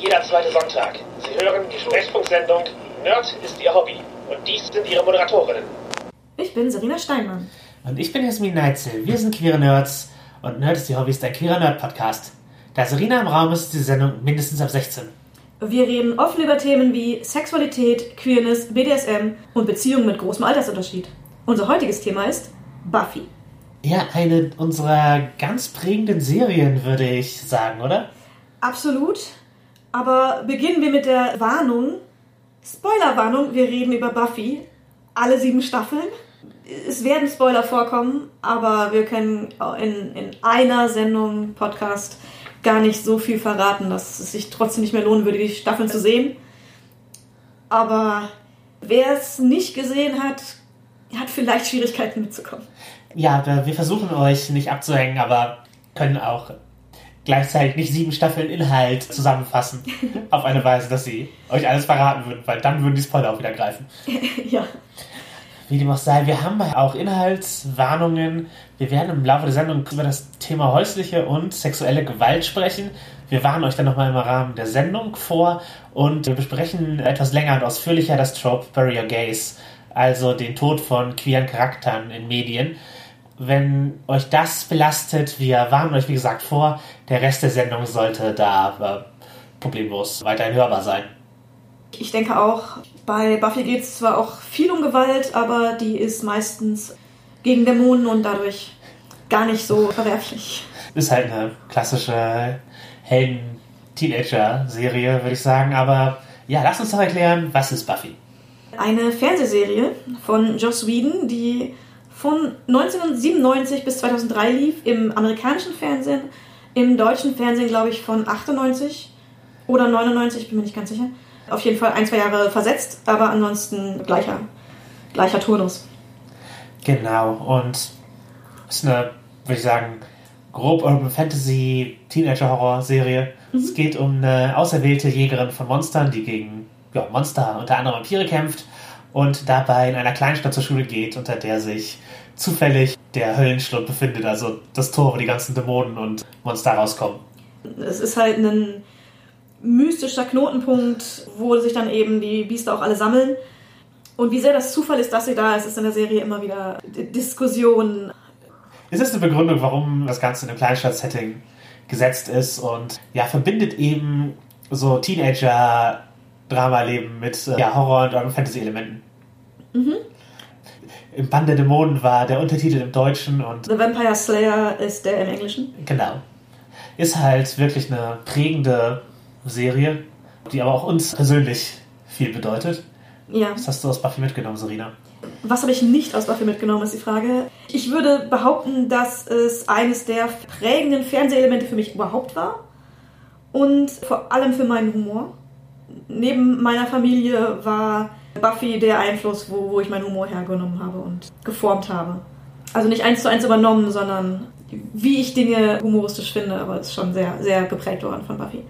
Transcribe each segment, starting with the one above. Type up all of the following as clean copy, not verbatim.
jeder zweite Sonntag. Sie hören die Sprechfunksendung Nerd ist Ihr Hobby. Und dies sind Ihre Moderatorinnen. Ich bin Serena Steinmann. Und ich bin Jasmin Neitzel. Wir sind queere Nerds. Und Nerd ist Ihr Hobby ist ein queerer Nerd-Podcast. Da Serena im Raum ist, ist die Sendung mindestens ab 16. Wir reden offen über Themen wie Sexualität, Queerness, BDSM und Beziehungen mit großem Altersunterschied. Unser heutiges Thema ist Buffy. Ja, eine unserer ganz prägenden Serien, würde ich sagen, oder? Absolut. Aber beginnen wir mit der Warnung. Spoilerwarnung, wir reden über Buffy. Alle 7 Staffeln. Es werden Spoiler vorkommen, aber wir können in einer Sendung, Podcast, gar nicht so viel verraten, dass es sich trotzdem nicht mehr lohnen würde, die Staffeln zu sehen. Aber wer es nicht gesehen hat, hat vielleicht Schwierigkeiten mitzukommen. Ja, wir versuchen euch nicht abzuhängen, aber können auch gleichzeitig nicht 7 Staffeln Inhalt zusammenfassen auf eine Weise, dass sie euch alles verraten würden, weil dann würden die Spoiler auch wieder greifen. Ja. Wie dem auch sei, wir haben auch Inhaltswarnungen. Wir werden im Laufe der Sendung über das Thema häusliche und sexuelle Gewalt sprechen. Wir warnen euch dann nochmal im Rahmen der Sendung vor und wir besprechen etwas länger und ausführlicher das Trope Bury Your Gays, also den Tod von queeren Charakteren in Medien. Wenn euch das belastet, wir warnen euch wie gesagt vor, der Rest der Sendung sollte da problemlos weiterhin hörbar sein. Ich denke auch, bei Buffy geht es zwar auch viel um Gewalt, aber die ist meistens gegen Dämonen und dadurch gar nicht so verwerflich. Ist halt eine klassische Helden-Teenager-Serie, würde ich sagen. Aber ja, lass uns doch erklären, was ist Buffy? Eine Fernsehserie von Joss Whedon, die von 1997 bis 2003 lief, im amerikanischen Fernsehen, im deutschen Fernsehen, glaube ich, von 98 oder 99, bin mir nicht ganz sicher. Auf jeden Fall 1-2 Jahre versetzt, aber ansonsten gleicher Turnus. Genau, und ist eine, würde ich sagen, grob Urban Fantasy Teenager-Horror-Serie. Es geht um eine auserwählte Jägerin von Monstern, die gegen Monster, unter anderem Vampire, kämpft und dabei in einer Kleinstadt zur Schule geht, unter der sich zufällig der Höllenschlund befindet, also das Tor, wo die ganzen Dämonen und Monster rauskommen. Es ist halt ein mystischer Knotenpunkt, wo sich dann eben die Biester auch alle sammeln. Und wie sehr das Zufall ist, dass sie da ist in der Serie immer wieder Diskussionen. Es ist eine Begründung, warum das Ganze in einem Kleinstadt-Setting gesetzt ist und ja, verbindet eben so Teenager-Drama-Leben mit Horror- und Urban Fantasy-Elementen. Mhm. Im Bann der Dämonen war der Untertitel im Deutschen und The Vampire Slayer ist der im Englischen. Genau. Ist halt wirklich eine prägende Serie, die aber auch uns persönlich viel bedeutet. Ja. Was hast du aus Buffy mitgenommen, Serena? Was habe ich nicht aus Buffy mitgenommen, ist die Frage. Ich würde behaupten, dass es eines der prägenden Fernsehelemente für mich überhaupt war. Und vor allem für meinen Humor. Neben meiner Familie war Buffy der Einfluss, wo ich meinen Humor hergenommen habe und geformt habe. Also nicht 1:1 übernommen, sondern wie ich Dinge humoristisch finde, aber es ist schon sehr, sehr geprägt worden von Buffy.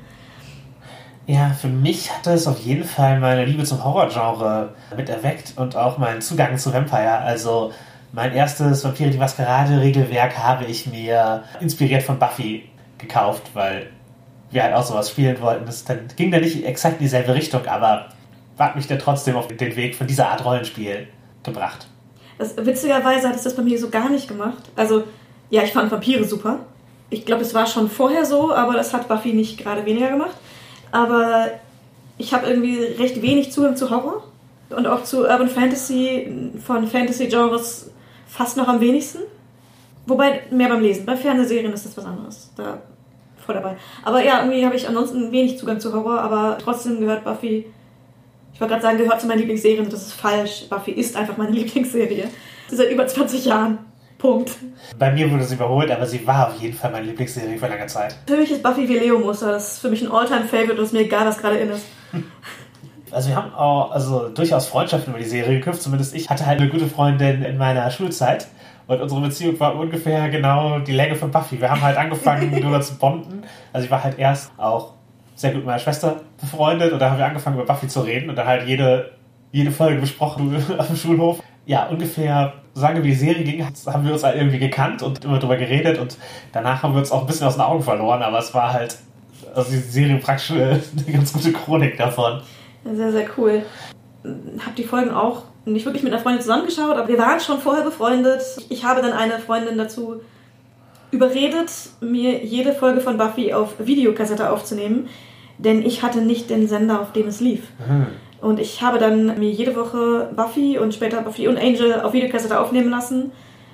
Ja, für mich hat es auf jeden Fall meine Liebe zum Horrorgenre mit erweckt und auch meinen Zugang zu Vampire. Also mein erstes Vampire die Maskerade-Regelwerk habe ich mir inspiriert von Buffy gekauft, weil wir halt auch sowas spielen wollten. Das ging dann nicht exakt in dieselbe Richtung, aber hat mich dann trotzdem auf den Weg von dieser Art Rollenspiel gebracht. Witzigerweise hat es das bei mir so gar nicht gemacht. Also, ja, ich fand Vampire super. Ich glaube, es war schon vorher so, aber das hat Buffy nicht gerade weniger gemacht. Aber ich habe irgendwie recht wenig Zugang zu Horror und auch zu Urban Fantasy, von Fantasy-Genres fast noch am wenigsten. Wobei mehr beim Lesen. Bei Fernsehserien ist das was anderes. Da voll dabei. Aber ja, irgendwie habe ich ansonsten wenig Zugang zu Horror, aber trotzdem gehört Buffy, ich wollte gerade sagen, gehört zu meinen Lieblingsserien. Das ist falsch. Buffy ist einfach meine Lieblingsserie. Seit über 20 Jahren. Punkt. Bei mir wurde es überholt, aber sie war auf jeden Fall meine Lieblingsserie für lange Zeit. Für mich ist Buffy wie Leo-Muster. Das ist für mich ein All-Time-Favorite und es ist mir egal, was gerade in ist. Also wir haben auch durchaus Freundschaften über die Serie geknüpft. Zumindest ich hatte halt eine gute Freundin in meiner Schulzeit. Und unsere Beziehung war ungefähr genau die Länge von Buffy. Wir haben halt angefangen, darüber zu bonden. Also ich war halt erst auch sehr gut mit meiner Schwester befreundet. Und da haben wir angefangen, über Buffy zu reden. Und dann halt jede Folge besprochen auf dem Schulhof. Ja, ungefähr, solange wie die Serie ging, haben wir uns halt irgendwie gekannt und immer drüber geredet. Und danach haben wir uns auch ein bisschen aus den Augen verloren. Aber es war halt also die Serie praktisch eine ganz gute Chronik davon. Sehr, sehr cool. Hab die Folgen auch nicht wirklich mit einer Freundin zusammengeschaut, aber wir waren schon vorher befreundet. Ich habe dann eine Freundin dazu überredet, mir jede Folge von Buffy auf Videokassette aufzunehmen, denn ich hatte nicht den Sender, auf dem es lief. Und ich habe dann mir jede Woche Buffy und später Buffy und Angel auf Videokassette aufnehmen lassen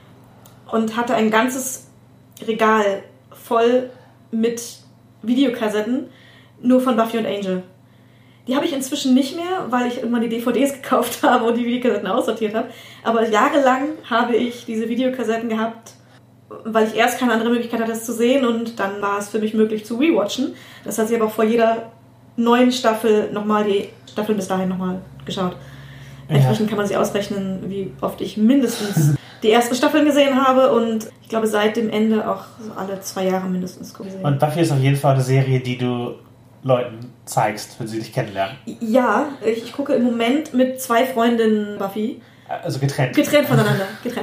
und hatte ein ganzes Regal voll mit Videokassetten, nur von Buffy und Angel. Die habe ich inzwischen nicht mehr, weil ich irgendwann die DVDs gekauft habe und die Videokassetten aussortiert habe. Aber jahrelang habe ich diese Videokassetten gehabt, weil ich erst keine andere Möglichkeit hatte, es zu sehen, und dann war es für mich möglich zu rewatchen. Das heißt, ich habe auch vor jeder neuen Staffel nochmal die Staffeln bis dahin nochmal geschaut. Entsprechend kann man sich ausrechnen, wie oft ich mindestens die ersten Staffeln gesehen habe, und ich glaube seit dem Ende auch so alle 2 Jahre mindestens gesehen. Und Buffy ist auf jeden Fall eine Serie, die du Leuten zeigst, wenn sie dich kennenlernen. Ja, ich gucke im Moment mit 2 Freundinnen Buffy. Also getrennt. Getrennt voneinander.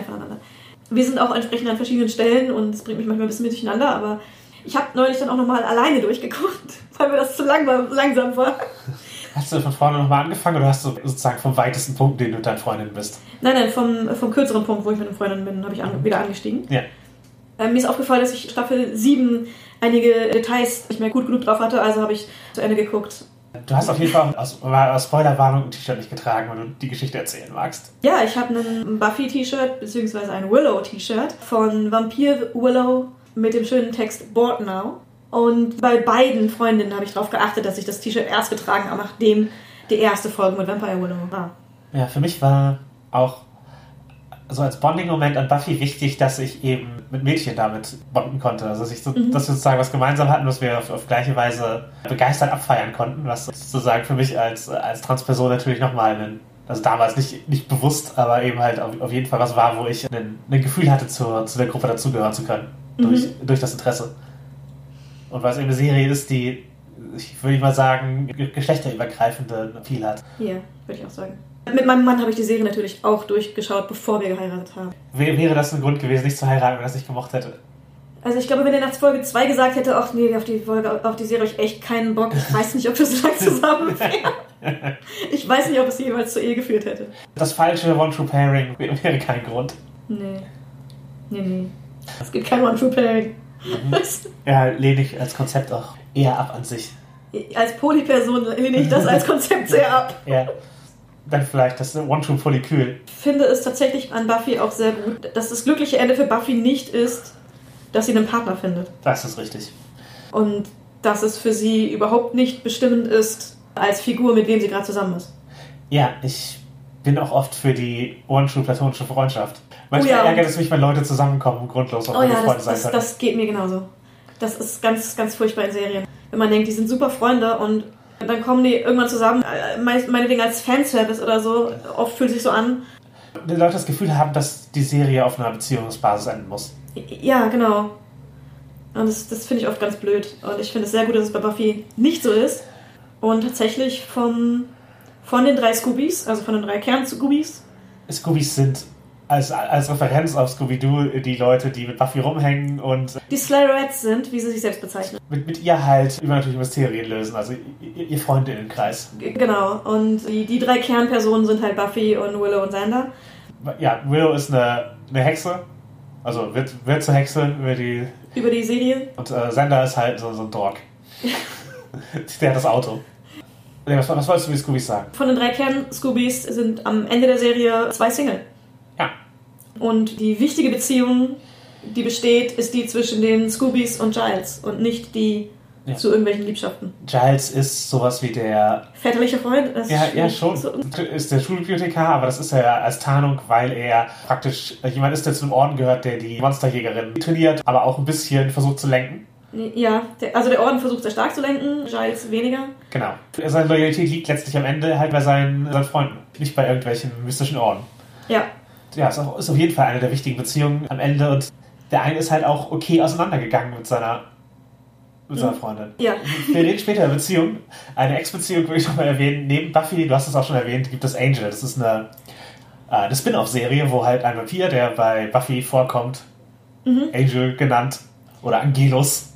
Wir sind auch entsprechend an verschiedenen Stellen und es bringt mich manchmal ein bisschen durcheinander, aber ich habe neulich dann auch nochmal alleine durchgeguckt, weil mir das zu langsam war. Hast du von vorne nochmal angefangen oder hast du sozusagen vom weitesten Punkt, den du mit deinen Freundinnen bist? Nein, vom kürzeren Punkt, wo ich mit den Freundinnen bin, habe ich wieder angestiegen. Ja. Mir ist aufgefallen, dass ich Staffel 7 einige Details nicht mehr gut genug drauf hatte, also habe ich zu Ende geguckt. Du hast auf jeden Fall aus Spoilerwarnung ein T-Shirt nicht getragen, wenn du die Geschichte erzählen magst. Ja, ich habe ein Buffy-T-Shirt, beziehungsweise ein Willow-T-Shirt von Vampir Willow mit dem schönen Text Bored Now. Und bei beiden Freundinnen habe ich darauf geachtet, dass ich das T-Shirt erst getragen habe, nachdem die erste Folge mit Vampire Willow war. Ja, für mich war auch so als Bonding-Moment an Buffy wichtig, dass ich eben mit Mädchen damit bonden konnte. Also dass wir sozusagen was gemeinsam hatten, was wir auf gleiche Weise begeistert abfeiern konnten, was sozusagen für mich als Transperson natürlich nochmal also damals nicht bewusst, aber eben halt auf jeden Fall was war, wo ich ein Gefühl hatte, zu der Gruppe dazugehören zu können. Durch das Interesse. Und weil es eben eine Serie ist, die, ich würde mal sagen, geschlechterübergreifende Appeal hat. Ja, würde ich auch sagen. Mit meinem Mann habe ich die Serie natürlich auch durchgeschaut, bevor wir geheiratet haben. Wäre das ein Grund gewesen, nicht zu heiraten, wenn er das nicht gemocht hätte? Also ich glaube, wenn er nach Folge 2 gesagt hätte, ach nee, auf die Serie habe ich echt keinen Bock, ich weiß nicht, ob wir so lange zusammen wären. Ich weiß nicht, ob es jemals zur Ehe geführt hätte. Das falsche One-True-Pairing wäre kein Grund. Nee. Es gibt kein One-True-Pairing. Ja, lehne ich als Konzept auch eher ab an sich. Als Polyperson lehne ich das als Konzept sehr ab. Ja. Dann vielleicht das One-True-Polykül. Ich finde es tatsächlich an Buffy auch sehr gut, dass das glückliche Ende für Buffy nicht ist, dass sie einen Partner findet. Das ist richtig. Und dass es für sie überhaupt nicht bestimmend ist, als Figur, mit wem sie gerade zusammen ist. Ja, ich bin auch oft für die One-True-platonische Freundschaft. Manchmal ärgert es mich, wenn Leute zusammenkommen und grundlos auf meine Freunde sein können. Das geht mir genauso. Das ist ganz, ganz furchtbar in Serien. Wenn man denkt, die sind super Freunde und dann kommen die irgendwann zusammen, meinetwegen als Fanservice oder so, oft fühlt sich so an. Die Leute das Gefühl haben, dass die Serie auf einer Beziehungsbasis enden muss. Ja, genau. Und das finde ich oft ganz blöd. Und ich finde es sehr gut, dass es bei Buffy nicht so ist. Und tatsächlich von den 3 Scoobies, also von den 3 Kern-Scoobies. Scoobies sind als Referenz auf Scooby-Doo die Leute, die mit Buffy rumhängen und die Slayrettes sind, wie sie sich selbst bezeichnen. Mit ihr halt übernatürliche Mysterien lösen, also ihr Freundinnenkreis. Genau, und die 3 Kernpersonen sind halt Buffy und Willow und Xander. Ja, Willow ist eine Hexe, also wird zur Hexe über die Serie. Und Xander ist halt so ein Dork. Der hat das Auto. Was wolltest du mit Scoobies sagen? Von den 3 Kern-Scoobies sind am Ende der Serie 2 Single. Ja. Und die wichtige Beziehung, die besteht, ist die zwischen den Scoobies und Giles und nicht die zu irgendwelchen Liebschaften. Giles ist sowas wie der väterliche Freund? Ja, schon. Ist der Schulbibliothekar, aber das ist er als Tarnung, weil er praktisch jemand ist, der zu einem Orden gehört, der die Monsterjägerin trainiert, aber auch ein bisschen versucht zu lenken. Ja, der Orden versucht sehr stark zu lenken, Giles weniger. Genau. Seine Loyalität liegt letztlich am Ende halt bei seinen Freunden, nicht bei irgendwelchen mystischen Orden. Ja. Ja, ist auf jeden Fall eine der wichtigen Beziehungen am Ende, und der eine ist halt auch okay auseinandergegangen mit seiner Freundin. Ja. Wir reden später über Beziehungen. Eine Ex-Beziehung würde ich noch mal erwähnen. Neben Buffy, du hast es auch schon erwähnt, gibt es Angel. Das ist eine Spin-off-Serie, wo halt ein Vampir, der bei Buffy vorkommt, Angel genannt, oder Angelus,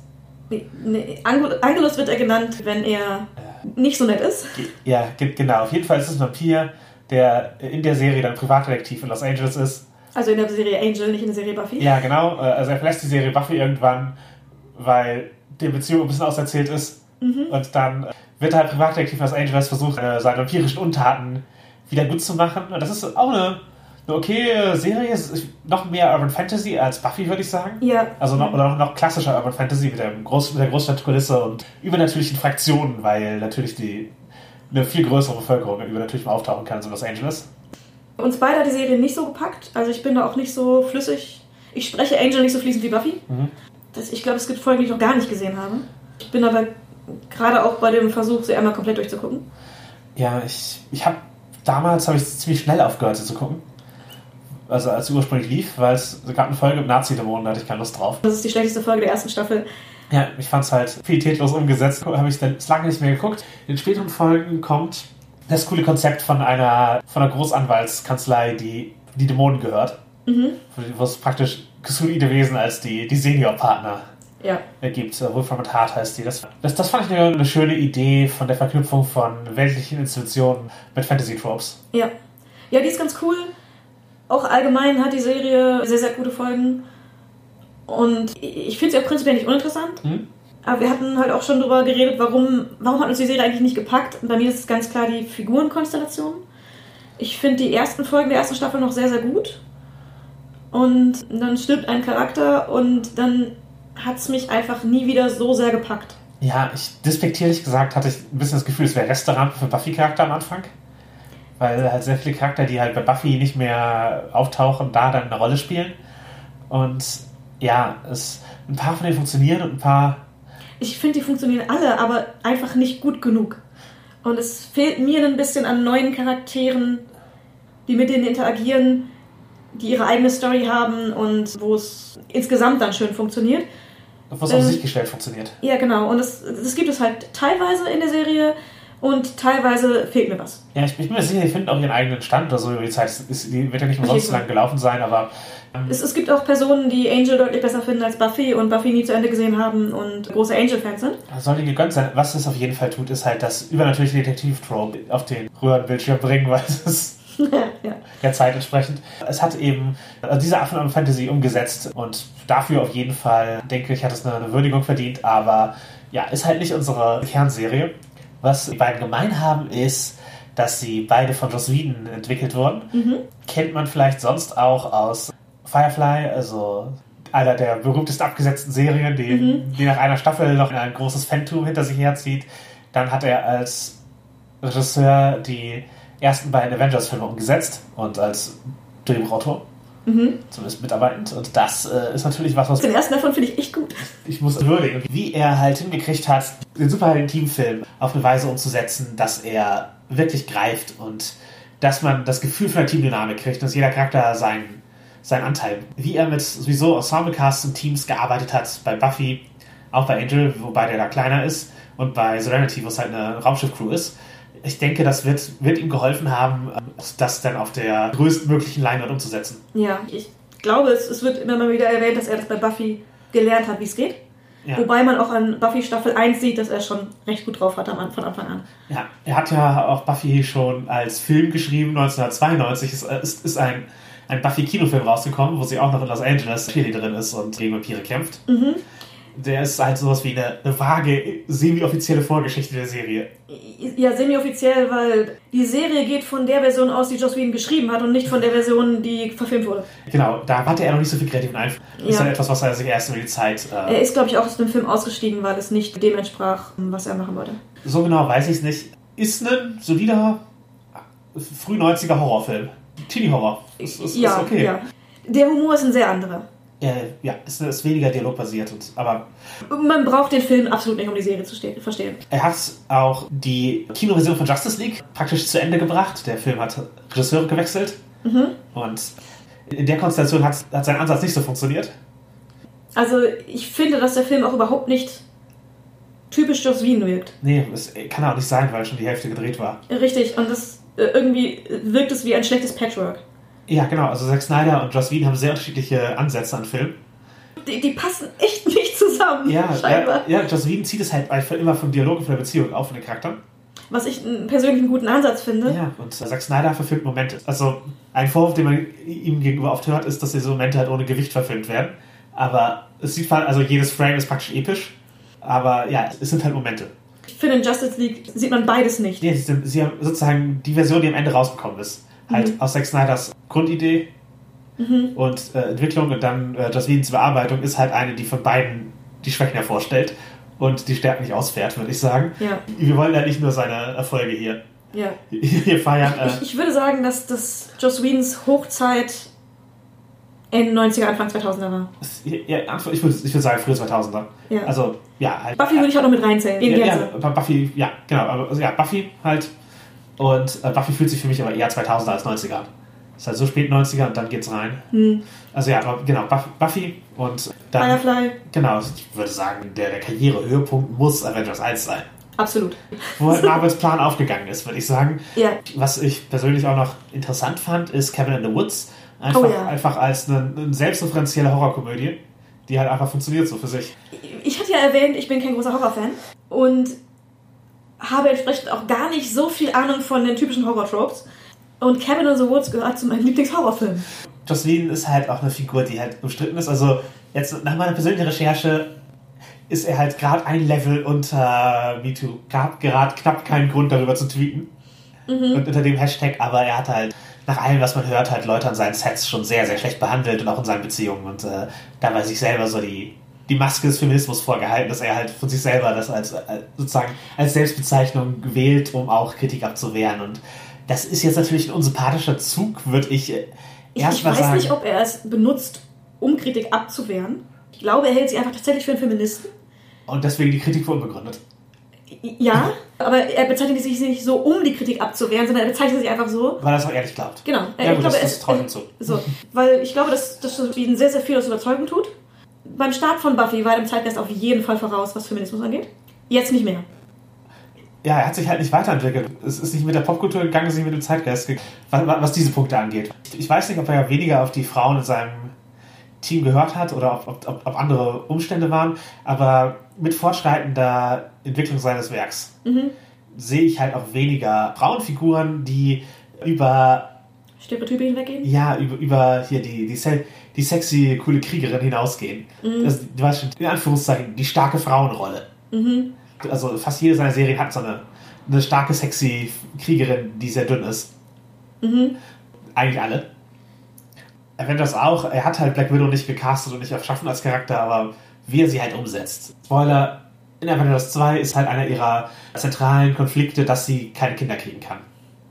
Angelus wird er genannt, wenn er nicht so nett ist. Ja, genau. Auf jeden Fall ist es ein Vampir, der in der Serie dann Privatdetektiv in Los Angeles ist. Also in der Serie Angel, nicht in der Serie Buffy. Ja, genau. Also er verlässt die Serie Buffy irgendwann, weil die Beziehung ein bisschen auserzählt ist. Und dann wird er halt Privatdetektiv in Los Angeles, versucht, seine vampirischen Untaten wieder gut zu machen. Und das ist auch eine okay Serie. Es ist noch mehr Urban Fantasy als Buffy, würde ich sagen. Ja. Also noch klassischer Urban Fantasy mit der Großstadtkulisse und übernatürlichen Fraktionen, weil natürlich eine viel größere Bevölkerung übernatürlich mal auftauchen kann in Los Angeles. Uns beide hat die Serie nicht so gepackt. Also ich bin da auch nicht so flüssig. Ich spreche Angel nicht so fließend wie Buffy. Ich glaube, es gibt Folgen, die ich noch gar nicht gesehen habe. Ich bin aber gerade auch bei dem Versuch, sie einmal komplett durchzugucken. Ja, damals habe ich ziemlich schnell aufgehört, sie zu gucken. Also als sie ursprünglich lief, weil es gab eine Folge mit Nazi-Dämonen, da hatte ich keine Lust drauf. Das ist die schlechteste Folge der ersten Staffel. Ja, ich fand es halt pietätlos umgesetzt. Habe ich dann lange nicht mehr geguckt. In den späteren Folgen kommt das coole Konzept von einer Großanwaltskanzlei, die Dämonen gehört. Wo es praktisch gesuluide Wesen als die Seniorpartner gibt. Wolfram and Hart heißt die. Das fand ich eine schöne Idee von der Verknüpfung von weltlichen Institutionen mit Fantasy-Tropes. Ja. Ja, die ist ganz cool. Auch allgemein hat die Serie sehr, sehr gute Folgen. Und ich finde sie auch prinzipiell nicht uninteressant. Aber wir hatten halt auch schon drüber geredet, warum hat uns die Serie eigentlich nicht gepackt. Und bei mir ist es ganz klar die Figurenkonstellation. Ich finde die ersten Folgen der ersten Staffel noch sehr, sehr gut. Und dann stirbt ein Charakter und dann hat es mich einfach nie wieder so sehr gepackt. Ja, despektierlich gesagt hatte ich ein bisschen das Gefühl, es wäre Restaurant für Buffy-Charakter am Anfang. Weil halt sehr viele Charakter, die halt bei Buffy nicht mehr auftauchen, da dann eine Rolle spielen. Und ja, ein paar von denen funktionieren und ein paar... Ich finde, die funktionieren alle, aber einfach nicht gut genug. Und es fehlt mir ein bisschen an neuen Charakteren, die mit denen interagieren, die ihre eigene Story haben und wo es insgesamt dann schön funktioniert. Wo es auf sich gestellt funktioniert. Ja, genau. Und das gibt es halt teilweise in der Serie und teilweise fehlt mir was. Ja, ich bin mir sicher, die finden auch ihren eigenen Stand oder so über die Zeit. Die wird ja nicht umsonst so lang gelaufen sein, aber... Es gibt auch Personen, die Angel deutlich besser finden als Buffy und Buffy nie zu Ende gesehen haben und große Angel-Fans sind. Soll ihnen gegönnt sein. Was es auf jeden Fall tut, ist halt das übernatürliche Detektiv-Trope auf den Röhrenbildschirm bringen, weil es ist der Zeit entsprechend. Es hat eben diese Art von Fantasy umgesetzt und dafür auf jeden Fall, denke ich, hat es eine Würdigung verdient, aber ja, ist halt nicht unsere Kernserie. Was die beiden gemein haben, ist, dass sie beide von Joss Whedon entwickelt wurden. Kennt man vielleicht sonst auch aus Firefly, also einer der berühmtesten abgesetzten Serien, die nach einer Staffel noch ein großes Phantom hinter sich herzieht. Dann hat er als Regisseur die ersten beiden Avengers-Filme umgesetzt und als Drehbuchautor. Zumindest mitarbeitend. Und das ist natürlich was... Den ersten davon finde ich echt gut. Ich muss würdigen, wie er halt hingekriegt hat, den Superhelden-Teamfilm auf eine Weise umzusetzen, dass er wirklich greift und dass man das Gefühl von der Teamdynamik kriegt, dass jeder Charakter seinen Anteil. Wie er mit sowieso Ensemble-Casts und Teams gearbeitet hat, bei Buffy, auch bei Angel, wobei der da kleiner ist, und bei Serenity, wo es halt eine Raumschiff-Crew ist. Ich denke, das wird ihm geholfen haben, das dann auf der größtmöglichen Leinwand umzusetzen. Ja, ich glaube, es wird immer mal wieder erwähnt, dass er das bei Buffy gelernt hat, wie es geht. Ja. Wobei man auch an Buffy Staffel 1 sieht, dass er schon recht gut drauf hat von Anfang an. Ja, er hat ja auch Buffy schon als Film geschrieben, 1992. Es ist ein Buffy-Kinofilm rausgekommen, wo sie auch noch in Los Angeles Cheerleaderin ist und gegen Vampire kämpft. Der ist halt sowas wie eine vage, semi-offizielle Vorgeschichte der Serie. Ja, semi-offiziell, weil die Serie geht von der Version aus, die Joss Whedon geschrieben hat und nicht von der Version, die verfilmt wurde. Genau, da hatte er noch nicht so viel kreativen Einfluss. Das ist dann etwas, was er sich erst über die Zeit... Er ist, glaube ich, auch aus dem Film ausgestiegen, weil es nicht dem entsprach, was er machen wollte. So genau weiß ich es nicht. Ist ein solider, früh-90er Horrorfilm. Teenie-Horror. Ist okay. Ja. Der Humor ist ein sehr anderer. Ja, ist weniger dialogbasiert. Aber man braucht den Film absolut nicht, um die Serie zu verstehen. Er hat auch die Kinoversion von Justice League praktisch zu Ende gebracht. Der Film hat Regisseure gewechselt. Und in der Konstellation hat sein Ansatz nicht so funktioniert. Also ich finde, dass der Film auch überhaupt nicht typisch Joss Whedon wirkt. Nee, das kann auch nicht sein, weil schon die Hälfte gedreht war. Richtig, und das irgendwie wirkt es wie ein schlechtes Patchwork. Ja, genau. Also Zack Snyder und Joss Whedon haben sehr unterschiedliche Ansätze an Filmen. Die passen echt nicht zusammen. zusammen. Ja, Joss Whedon zieht es halt einfach immer vom Dialog und von der Beziehung auf, von den Charakteren. Was ich persönlich einen guten Ansatz finde. Ja, und Zack Snyder verfilmt Momente. Also ein Vorwurf, den man ihm gegenüber oft hört, ist, dass diese Momente halt ohne Gewicht verfilmt werden. Aber es sieht also jedes Frame ist praktisch episch. Aber ja, es sind halt Momente. Ich finde, in Justice League sieht man beides nicht. Nee, sie haben sozusagen die Version, die am Ende rausgekommen ist. Halt aus Zack Snyders Grundidee und Entwicklung und dann Joss Whedons Bearbeitung ist halt eine, die von beiden die Schwächen hervorstellt und die Stärken nicht ausfährt, würde ich sagen. Ja. Wir wollen ja nicht nur seine Erfolge hier feiern. Ich würde sagen, dass Joss Whedons Hochzeit Ende 90er, Anfang 2000er war. Ja, ich würde sagen frühe 2000er. Ja. Also, ja. Halt, Buffy würde ich auch noch mit reinzählen. Buffy, ja, genau. Also, ja, Buffy halt. Und Buffy fühlt sich für mich aber eher 2000er als 90er an. Ist halt so spät 90er und dann geht's rein. Also ja, genau, Buffy und dann... Firefly. Genau, ich würde sagen, der Karrierehöhepunkt muss Avengers 1 sein. Absolut. Wo halt Marvels Plan aufgegangen ist, würde ich sagen. Ja. Was ich persönlich auch noch interessant fand, ist Cabin in the Woods. Einfach als eine selbstreferenzielle Horrorkomödie, die halt einfach funktioniert so für sich. Ich hatte ja erwähnt, ich bin kein großer Horrorfan und habe entsprechend auch gar nicht so viel Ahnung von den typischen Horror-Tropes. Und Cabin in the Woods gehört zu meinen Lieblings-Horrorfilmen. Joss Whedon ist halt auch eine Figur, die halt umstritten ist. Also jetzt nach meiner persönlichen Recherche ist er halt gerade ein Level unter MeToo. Gab gerade knapp keinen Grund, darüber zu tweeten. Und unter dem Hashtag, aber er hat halt nach allem, was man hört, halt Leute an seinen Sets schon sehr, sehr schlecht behandelt und auch in seinen Beziehungen. Und dabei sich selber so die Maske des Feminismus vorgehalten, dass er halt von sich selber das als sozusagen als Selbstbezeichnung wählt, um auch Kritik abzuwehren. Und das ist jetzt natürlich ein unsympathischer Zug, würde ich erst mal sagen. Ich weiß nicht, ob er es benutzt, um Kritik abzuwehren. Ich glaube, er hält sie einfach tatsächlich für einen Feministen. Und deswegen die Kritik für unbegründet. Ja, aber er bezeichnet sich nicht so, um die Kritik abzuwehren, sondern er bezeichnet sich einfach so. Weil er es auch ehrlich glaubt. Genau. Ja, gut, das traut ihm zu. So, weil ich glaube, dass Whedon sehr, sehr viel aus Überzeugung tut. Beim Start von Buffy war er im Zeitgeist auf jeden Fall voraus, was Feminismus angeht. Jetzt nicht mehr. Ja, er hat sich halt nicht weiterentwickelt. Es ist nicht mit der Popkultur gegangen, es ist nicht mit dem Zeitgeist gegangen, was diese Punkte angeht. Ich weiß nicht, ob er weniger auf die Frauen in seinem Team gehört hat oder ob andere Umstände waren, aber mit fortschreitender Entwicklung seines Werks sehe ich halt auch weniger Frauenfiguren, die über Stereotype hinweggehen? Ja, über hier die sexy, coole Kriegerin hinausgehen. Also, du weißt schon, in Anführungszeichen, die starke Frauenrolle. Also fast jede seiner Serien hat so eine starke, sexy Kriegerin, die sehr dünn ist. Eigentlich alle. Avengers auch. Er hat halt Black Widow nicht gecastet und nicht erschaffen als Charakter, aber wie er sie halt umsetzt. Spoiler, in Avengers 2 ist halt einer ihrer zentralen Konflikte, dass sie keine Kinder kriegen kann.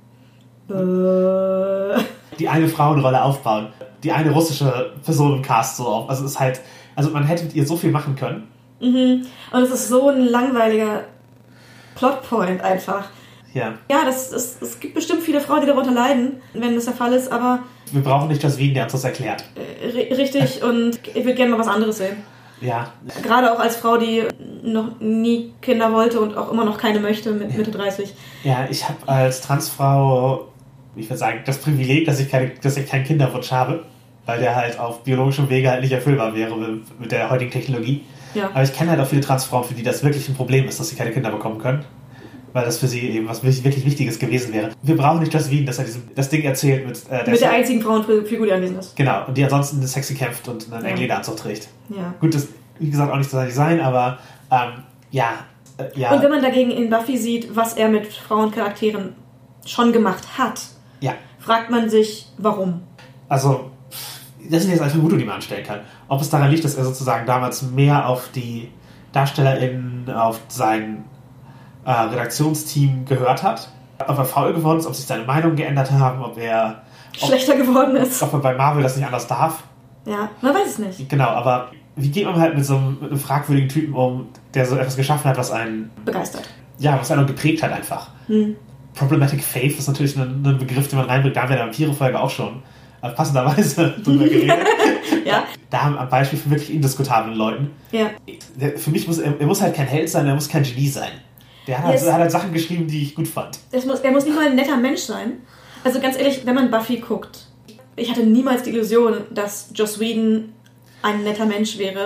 Die eine Frauenrolle aufbauen. Die eine russische Person im Cast so auf. Also es ist halt, also man hätte mit ihr so viel machen können. Und es ist so ein langweiliger Plotpoint einfach. Ja. Ja, es gibt bestimmt viele Frauen, die darunter leiden, wenn das der Fall ist, aber... Wir brauchen nicht Joss Whedon, der uns das erklärt. Richtig, und ich würde gerne mal was anderes sehen. Ja. Gerade auch als Frau, die noch nie Kinder wollte und auch immer noch keine möchte mit Mitte 30. Ja, ich habe als Transfrau, ich würde sagen, das Privileg, dass ich keinen Kinderwunsch habe, weil der halt auf biologischem Wege halt nicht erfüllbar wäre mit der heutigen Technologie. Ja. Aber ich kenne halt auch viele Transfrauen, für die das wirklich ein Problem ist, dass sie keine Kinder bekommen können. Weil das für sie eben was wirklich Wichtiges gewesen wäre. Wir brauchen nicht Joss Whedon, dass er das Ding erzählt mit der einzigen Frauenfigur, die anwesend ist. Genau, und die ansonsten sexy kämpft und einen engen Lederanzug trägt. Ja. Gut, das wie gesagt auch nicht sein Design, aber ja. Und wenn man dagegen in Buffy sieht, was er mit Frauencharakteren schon gemacht hat, fragt man sich, warum. Also, das sind jetzt eine Vermutung, die man anstellen kann. Ob es daran liegt, dass er sozusagen damals mehr auf die DarstellerInnen, auf sein Redaktionsteam gehört hat, ob er faul geworden ist, ob sich seine Meinungen geändert haben, ob er schlechter geworden ist. Ob er bei Marvel das nicht anders darf. Ja, man weiß es nicht. Genau, aber wie geht man halt mit einem fragwürdigen Typen um, der so etwas geschaffen hat, was einen begeistert. Ja, was einen geprägt hat einfach. Problematic Faith ist natürlich ein Begriff, den man reinbringt. Da haben wir in der Vampire-Folge auch schon passenderweise drüber geredet. Ja. Da haben wir ein Beispiel von wirklich indiskutablen Leuten. Ja. Für mich muss er halt kein Held sein, er muss kein Genie sein. Der hat halt Sachen geschrieben, die ich gut fand. Er muss nicht mal ein netter Mensch sein. Also ganz ehrlich, wenn man Buffy guckt, ich hatte niemals die Illusion, dass Joss Whedon ein netter Mensch wäre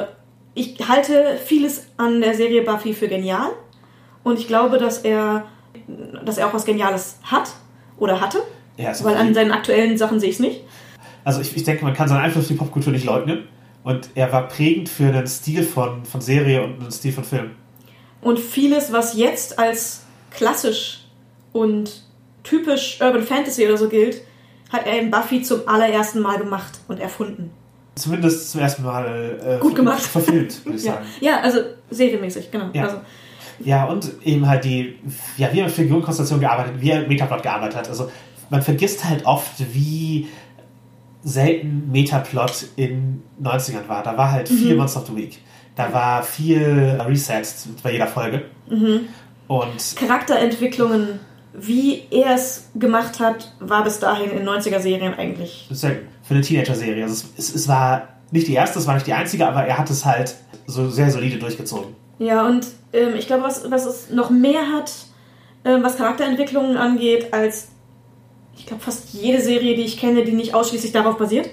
ich halte vieles an der Serie Buffy für genial. Und ich glaube, dass er auch was Geniales hat oder hatte. Ja, weil an seinen aktuellen Sachen sehe ich es nicht. Also ich denke, man kann seinen Einfluss auf die Popkultur nicht leugnen. Und er war prägend für einen Stil von Serie und einen Stil von Film. Und vieles, was jetzt als klassisch und typisch Urban Fantasy oder so gilt, hat er in Buffy zum allerersten Mal gemacht und erfunden. Zumindest zum ersten Mal gut gemacht. Verfilmt, würde ich sagen. Ja, also serienmäßig, genau. Ja. Also. Ja, und eben halt wie er mit Figurenkonstellation gearbeitet hat, wie er Metaplot gearbeitet hat. Also man vergisst halt oft, wie selten Metaplot in 90ern war. Da war halt viel Monster of the Week. Da war viel Resets bei jeder Folge. Mhm. Und Charakterentwicklungen, wie er es gemacht hat, war bis dahin in 90er-Serien eigentlich selten. Für eine Teenager-Serie. Also es war nicht die erste, es war nicht die einzige, aber er hat es halt so sehr solide durchgezogen. Ja, und ich glaube, was es noch mehr hat, was Charakterentwicklungen angeht, als ich glaube fast jede Serie, die ich kenne, die nicht ausschließlich darauf basiert,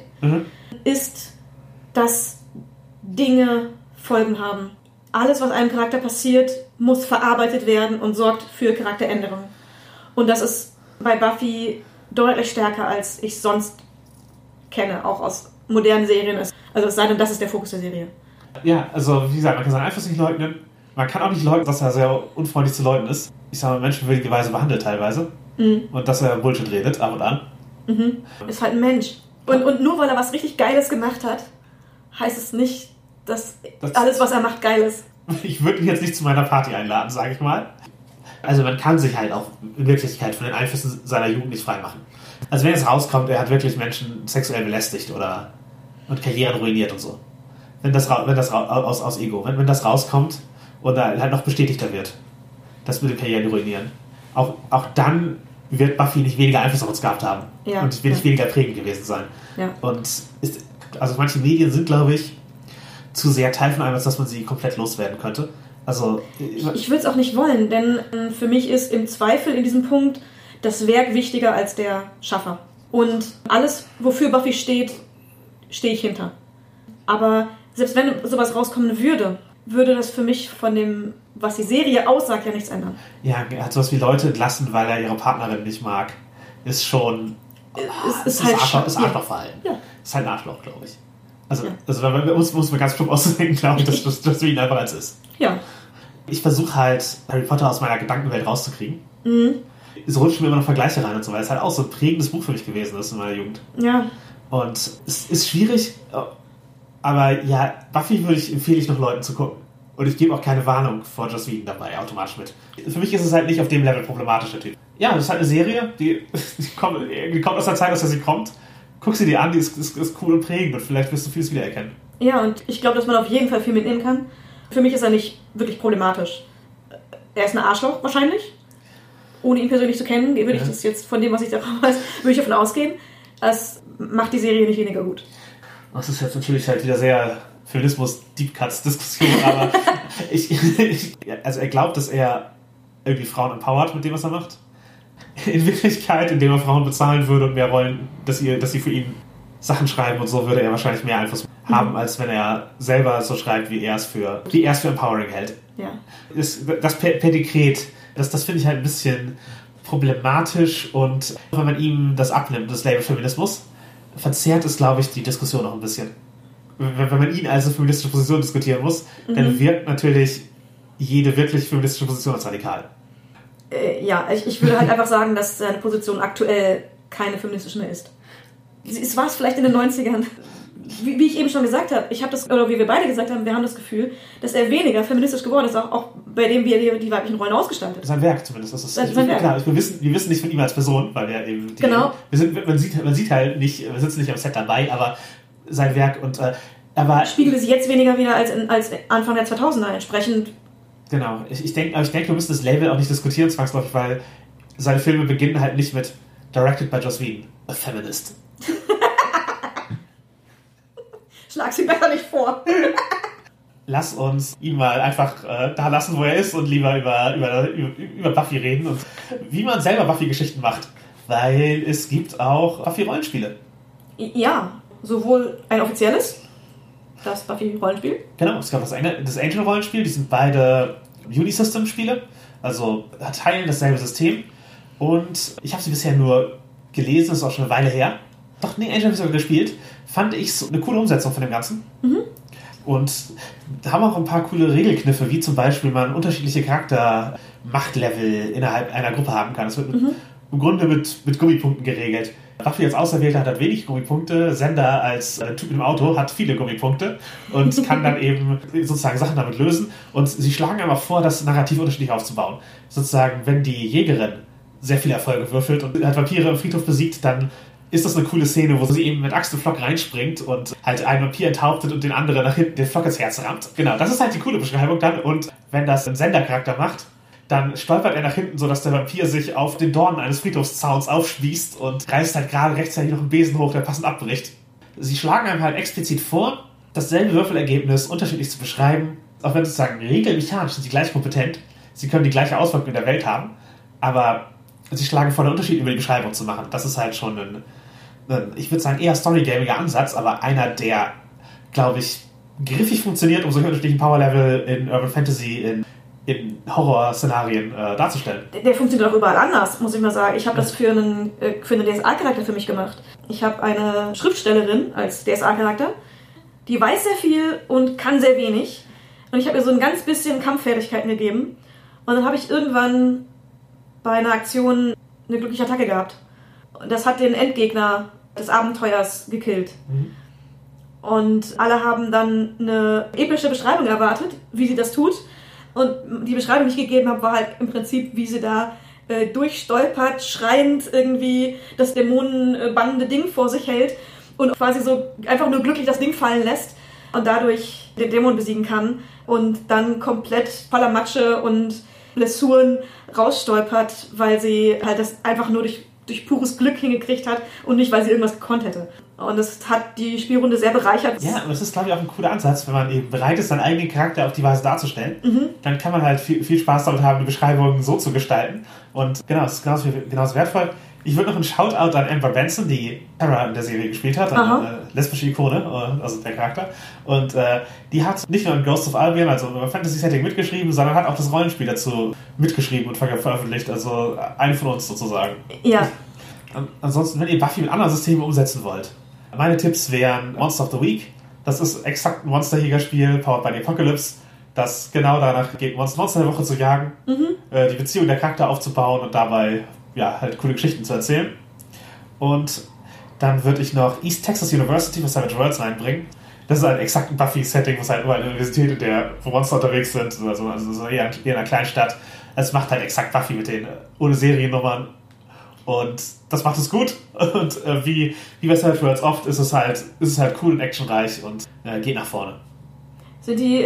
ist, dass Dinge Folgen haben. Alles, was einem Charakter passiert, muss verarbeitet werden und sorgt für Charakteränderungen. Und das ist bei Buffy deutlich stärker, als ich sonst kenne, auch aus modernen Serien. Also es sei denn, das ist der Fokus der Serie. Ja, also wie gesagt, man kann seinen Einfluss nicht leugnen. Man kann auch nicht leugnen, dass er sehr unfreundlich zu Leuten ist. Ich sage mal, menschenwürdige Weise behandelt teilweise. Und dass er Bullshit redet, ab und an. Ist halt ein Mensch. Und nur weil er was richtig Geiles gemacht hat, heißt es nicht, dass alles, was er macht, geil ist. Ich würde ihn jetzt nicht zu meiner Party einladen, sage ich mal. Also man kann sich halt auch in Wirklichkeit von den Einflüssen seiner Jugend nicht freimachen. Also wenn es rauskommt, er hat wirklich Menschen sexuell belästigt und Karrieren ruiniert und so. Wenn das aus Ego, wenn das rauskommt und halt noch bestätigter wird, das mit den Karrieren ruinieren. Auch dann wird Buffy nicht weniger Einfluss auf uns gehabt haben. Ja, und es wird nicht weniger prägend gewesen sein. Ja. Und also manche Medien sind, glaube ich, zu sehr Teil von einem, als dass man sie komplett loswerden könnte. Also ich würde es auch nicht wollen, denn für mich ist im Zweifel in diesem Punkt das Werk wichtiger als der Schaffer. Und alles, wofür Buffy steht, stehe ich hinter. Aber selbst wenn sowas rauskommen würde das für mich von dem, was die Serie aussagt, ja nichts ändern. Ja, er hat sowas wie Leute entlassen, weil er ihre Partnerin nicht mag. Ist schon... Ist halt Arschlochverhalten. Ja. Ist halt ein Arschloch, glaube ich. Also muss man ganz plump ausdenken, glaube ich, dass das für ihn einfach als ist. Ja. Ich versuche halt, Harry Potter aus meiner Gedankenwelt rauszukriegen. Es rutschen mir immer noch Vergleiche rein und so, weil es halt auch so ein prägendes Buch für mich gewesen ist in meiner Jugend. Ja. Und es ist schwierig, aber ja, Buffy empfehle ich noch Leuten zu gucken. Und ich gebe auch keine Warnung vor Joss Whedon dabei automatisch mit. Für mich ist es halt nicht auf dem Level problematisch, der Typ. Ja, das ist halt eine Serie, die kommt aus der Zeit, aus der sie kommt. Guck sie dir an, die ist cool und prägend und vielleicht wirst du vieles wiedererkennen. Ja, und ich glaube, dass man auf jeden Fall viel mitnehmen kann. Für mich ist er nicht wirklich problematisch. Er ist ein Arschloch, wahrscheinlich. Ohne ihn persönlich zu kennen, würde ich das jetzt von dem, was ich da weiß, würde ich davon ausgehen. Das macht die Serie nicht weniger gut. Das ist jetzt natürlich halt wieder sehr Feminismus-Deep-Cuts-Diskussion, aber also er glaubt, dass er irgendwie Frauen empowert mit dem, was er macht. In Wirklichkeit, indem er Frauen bezahlen würde und mehr wollen, dass sie für ihn Sachen schreiben und so, würde er wahrscheinlich mehr Einfluss haben, als wenn er selber so schreibt, wie er es für empowering hält. Ja. Das per Dekret, das finde ich halt ein bisschen problematisch, und wenn man ihm das abnimmt, das Label Feminismus, verzerrt es, glaube ich, die Diskussion noch ein bisschen. Wenn man ihn als eine feministische Position diskutieren muss, dann wirkt natürlich jede wirklich feministische Position als radikal. Ja, ich würde halt einfach sagen, dass seine Position aktuell keine feministische mehr ist. Es war es vielleicht in den 90ern. Wie ich eben schon gesagt habe, oder wie wir beide gesagt haben, wir haben das Gefühl, dass er weniger feministisch geworden ist, auch bei dem, wie er die weiblichen Rollen ausgestaltet. Sein Werk zumindest. Das ist sein Werk. Klar, wir wissen nicht von ihm als Person, weil er eben... Genau. Man sieht halt nicht, wir sitzen nicht am Set dabei, aber sein Werk und... aber spiegelt es jetzt weniger wieder als Anfang der 2000er entsprechend. Genau. Ich denke, wir müssen das Label auch nicht diskutieren, zwangsläufig, weil seine Filme beginnen halt nicht mit Directed by Joss Whedon, a feminist. Schlag sie besser nicht vor. Lass uns ihn mal einfach da lassen, wo er ist, und lieber über Buffy reden und wie man selber Buffy-Geschichten macht. Weil es gibt auch Buffy-Rollenspiele. Ja, sowohl ein offizielles das Buffy-Rollenspiel. Genau, es gab das Angel-Rollenspiel, die sind beide Unisystem-Spiele, also teilen dasselbe System. Und ich habe sie bisher nur gelesen, das ist auch schon eine Weile her. Doch, nee, Angel habe ich sogar gespielt. Fand ich so eine coole Umsetzung von dem Ganzen. Und da haben auch ein paar coole Regelkniffe, wie zum Beispiel man unterschiedliche Charakter-Machtlevel innerhalb einer Gruppe haben kann. Das wird im Grunde mit Gummipunkten geregelt. Buffy als Auserwählter hat wenig Gummipunkte. Sender als Typ im Auto hat viele Gummipunkte und kann dann eben sozusagen Sachen damit lösen. Und sie schlagen aber vor, das narrativ unterschiedlich aufzubauen. Sozusagen, wenn die Jägerin sehr viele Erfolge würfelt und hat Vampire im Friedhof besiegt, dann ist das eine coole Szene, wo sie eben mit Axt und Flock reinspringt und halt einen Vampir enthauptet und den anderen nach hinten den Flock ins Herz rammt. Genau, das ist halt die coole Beschreibung dann. Und wenn das ein Sendercharakter macht, dann stolpert er nach hinten, sodass der Vampir sich auf den Dornen eines Friedhofszauns aufspießt und reißt halt gerade rechtzeitig noch einen Besen hoch, der passend abbricht. Sie schlagen einem halt explizit vor, dasselbe Würfelergebnis unterschiedlich zu beschreiben, auch wenn sozusagen regelmechanisch sind sie gleich kompetent, sie können die gleiche Auswirkung in der Welt haben, aber sie schlagen vor, einen Unterschied über die Beschreibung zu machen. Das ist halt schon ein ich würde sagen, eher storygamiger Ansatz, aber einer, der, glaube ich, griffig funktioniert, um solche unterschiedlichen Powerlevel in Urban Fantasy, in Horror-Szenarien darzustellen. Der funktioniert auch überall anders, muss ich mal sagen. Ich habe das für einen DSA-Charakter für mich gemacht. Ich habe eine Schriftstellerin als DSA-Charakter, die weiß sehr viel und kann sehr wenig. Und ich habe ihr so ein ganz bisschen Kampffertigkeiten gegeben. Und dann habe ich irgendwann bei einer Aktion eine glückliche Attacke gehabt. Und das hat den Endgegner des Abenteuers gekillt. Und alle haben dann eine epische Beschreibung erwartet, wie sie das tut. Und die Beschreibung, die ich gegeben habe, war halt im Prinzip, wie sie da durchstolpert, schreiend irgendwie das dämonenbannende Ding vor sich hält und quasi so einfach nur glücklich das Ding fallen lässt und dadurch den Dämon besiegen kann und dann komplett voller Matsche und Blessuren rausstolpert, weil sie halt das einfach nur durch pures Glück hingekriegt hat und nicht, weil sie irgendwas gekonnt hätte. Und das hat die Spielrunde sehr bereichert. Ja, und das ist, glaube ich, auch ein cooler Ansatz, wenn man eben bereit ist, seinen eigenen Charakter auf die Weise darzustellen. Dann kann man halt viel Spaß damit haben, die Beschreibung so zu gestalten. Und genau, das ist genauso wertvoll. Ich würde noch einen Shoutout an Amber Benson, die Tara in der Serie gespielt hat, eine lesbische Ikone, also der Charakter. Und die hat nicht nur in Ghosts of Albion, also im Fantasy-Setting mitgeschrieben, sondern hat auch das Rollenspiel dazu mitgeschrieben und veröffentlicht. Also eine von uns sozusagen. Ja. Ansonsten, wenn ihr Buffy mit anderen Systemen umsetzen wollt, meine Tipps wären Monster of the Week. Das ist exakt ein Monsterjäger-Spiel, powered by the Apocalypse, das genau danach geht, Monster der Woche zu jagen, die Beziehung der Charakter aufzubauen und dabei halt coole Geschichten zu erzählen. Und dann würde ich noch East Texas University für Savage Worlds reinbringen. Das ist ein exakt ein Buffy-Setting, wo es halt nur eine Universität, wo Monster unterwegs sind, also eher in einer Kleinstadt. Es macht halt exakt Buffy mit den ohne Seriennummern. Und das macht es gut. Und wie bei Savage Worlds oft ist es halt cool und actionreich und geht nach vorne. Sind die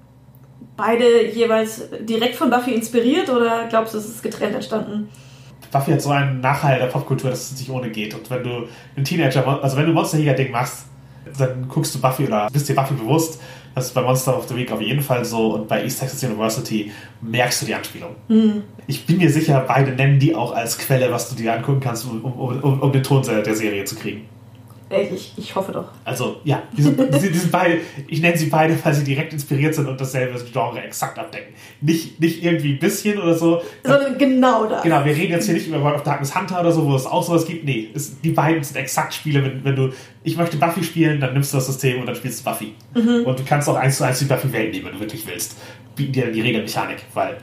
beide jeweils direkt von Buffy inspiriert oder glaubst du, es ist getrennt entstanden? Buffy hat so einen Nachhall der Popkultur, dass es nicht ohne geht. Und wenn du ein Teenager, also wenn du Monsterjäger-Ding machst, dann guckst du Buffy oder bist dir Buffy bewusst. Das ist bei Monster of the Week auf jeden Fall so und bei East Texas University merkst du die Anspielung. Ich bin mir sicher, beide nennen die auch als Quelle, was du dir angucken kannst, um den Ton der Serie zu kriegen. Ich hoffe doch. Also, ja, die sind beide, ich nenne sie beide, weil sie direkt inspiriert sind und dasselbe Genre exakt abdecken. Nicht irgendwie ein bisschen oder so. Sondern genau das. Genau, wir reden jetzt hier nicht über World of Darkness Hunter oder so, wo es auch sowas gibt. Nee, die beiden sind exakt Spiele. Wenn du, ich möchte Buffy spielen, dann nimmst du das System und dann spielst du Buffy. Und du kannst auch 1:1 die Buffy-Welt nehmen, wenn du wirklich willst. Bieten dir dann die Regelmechanik,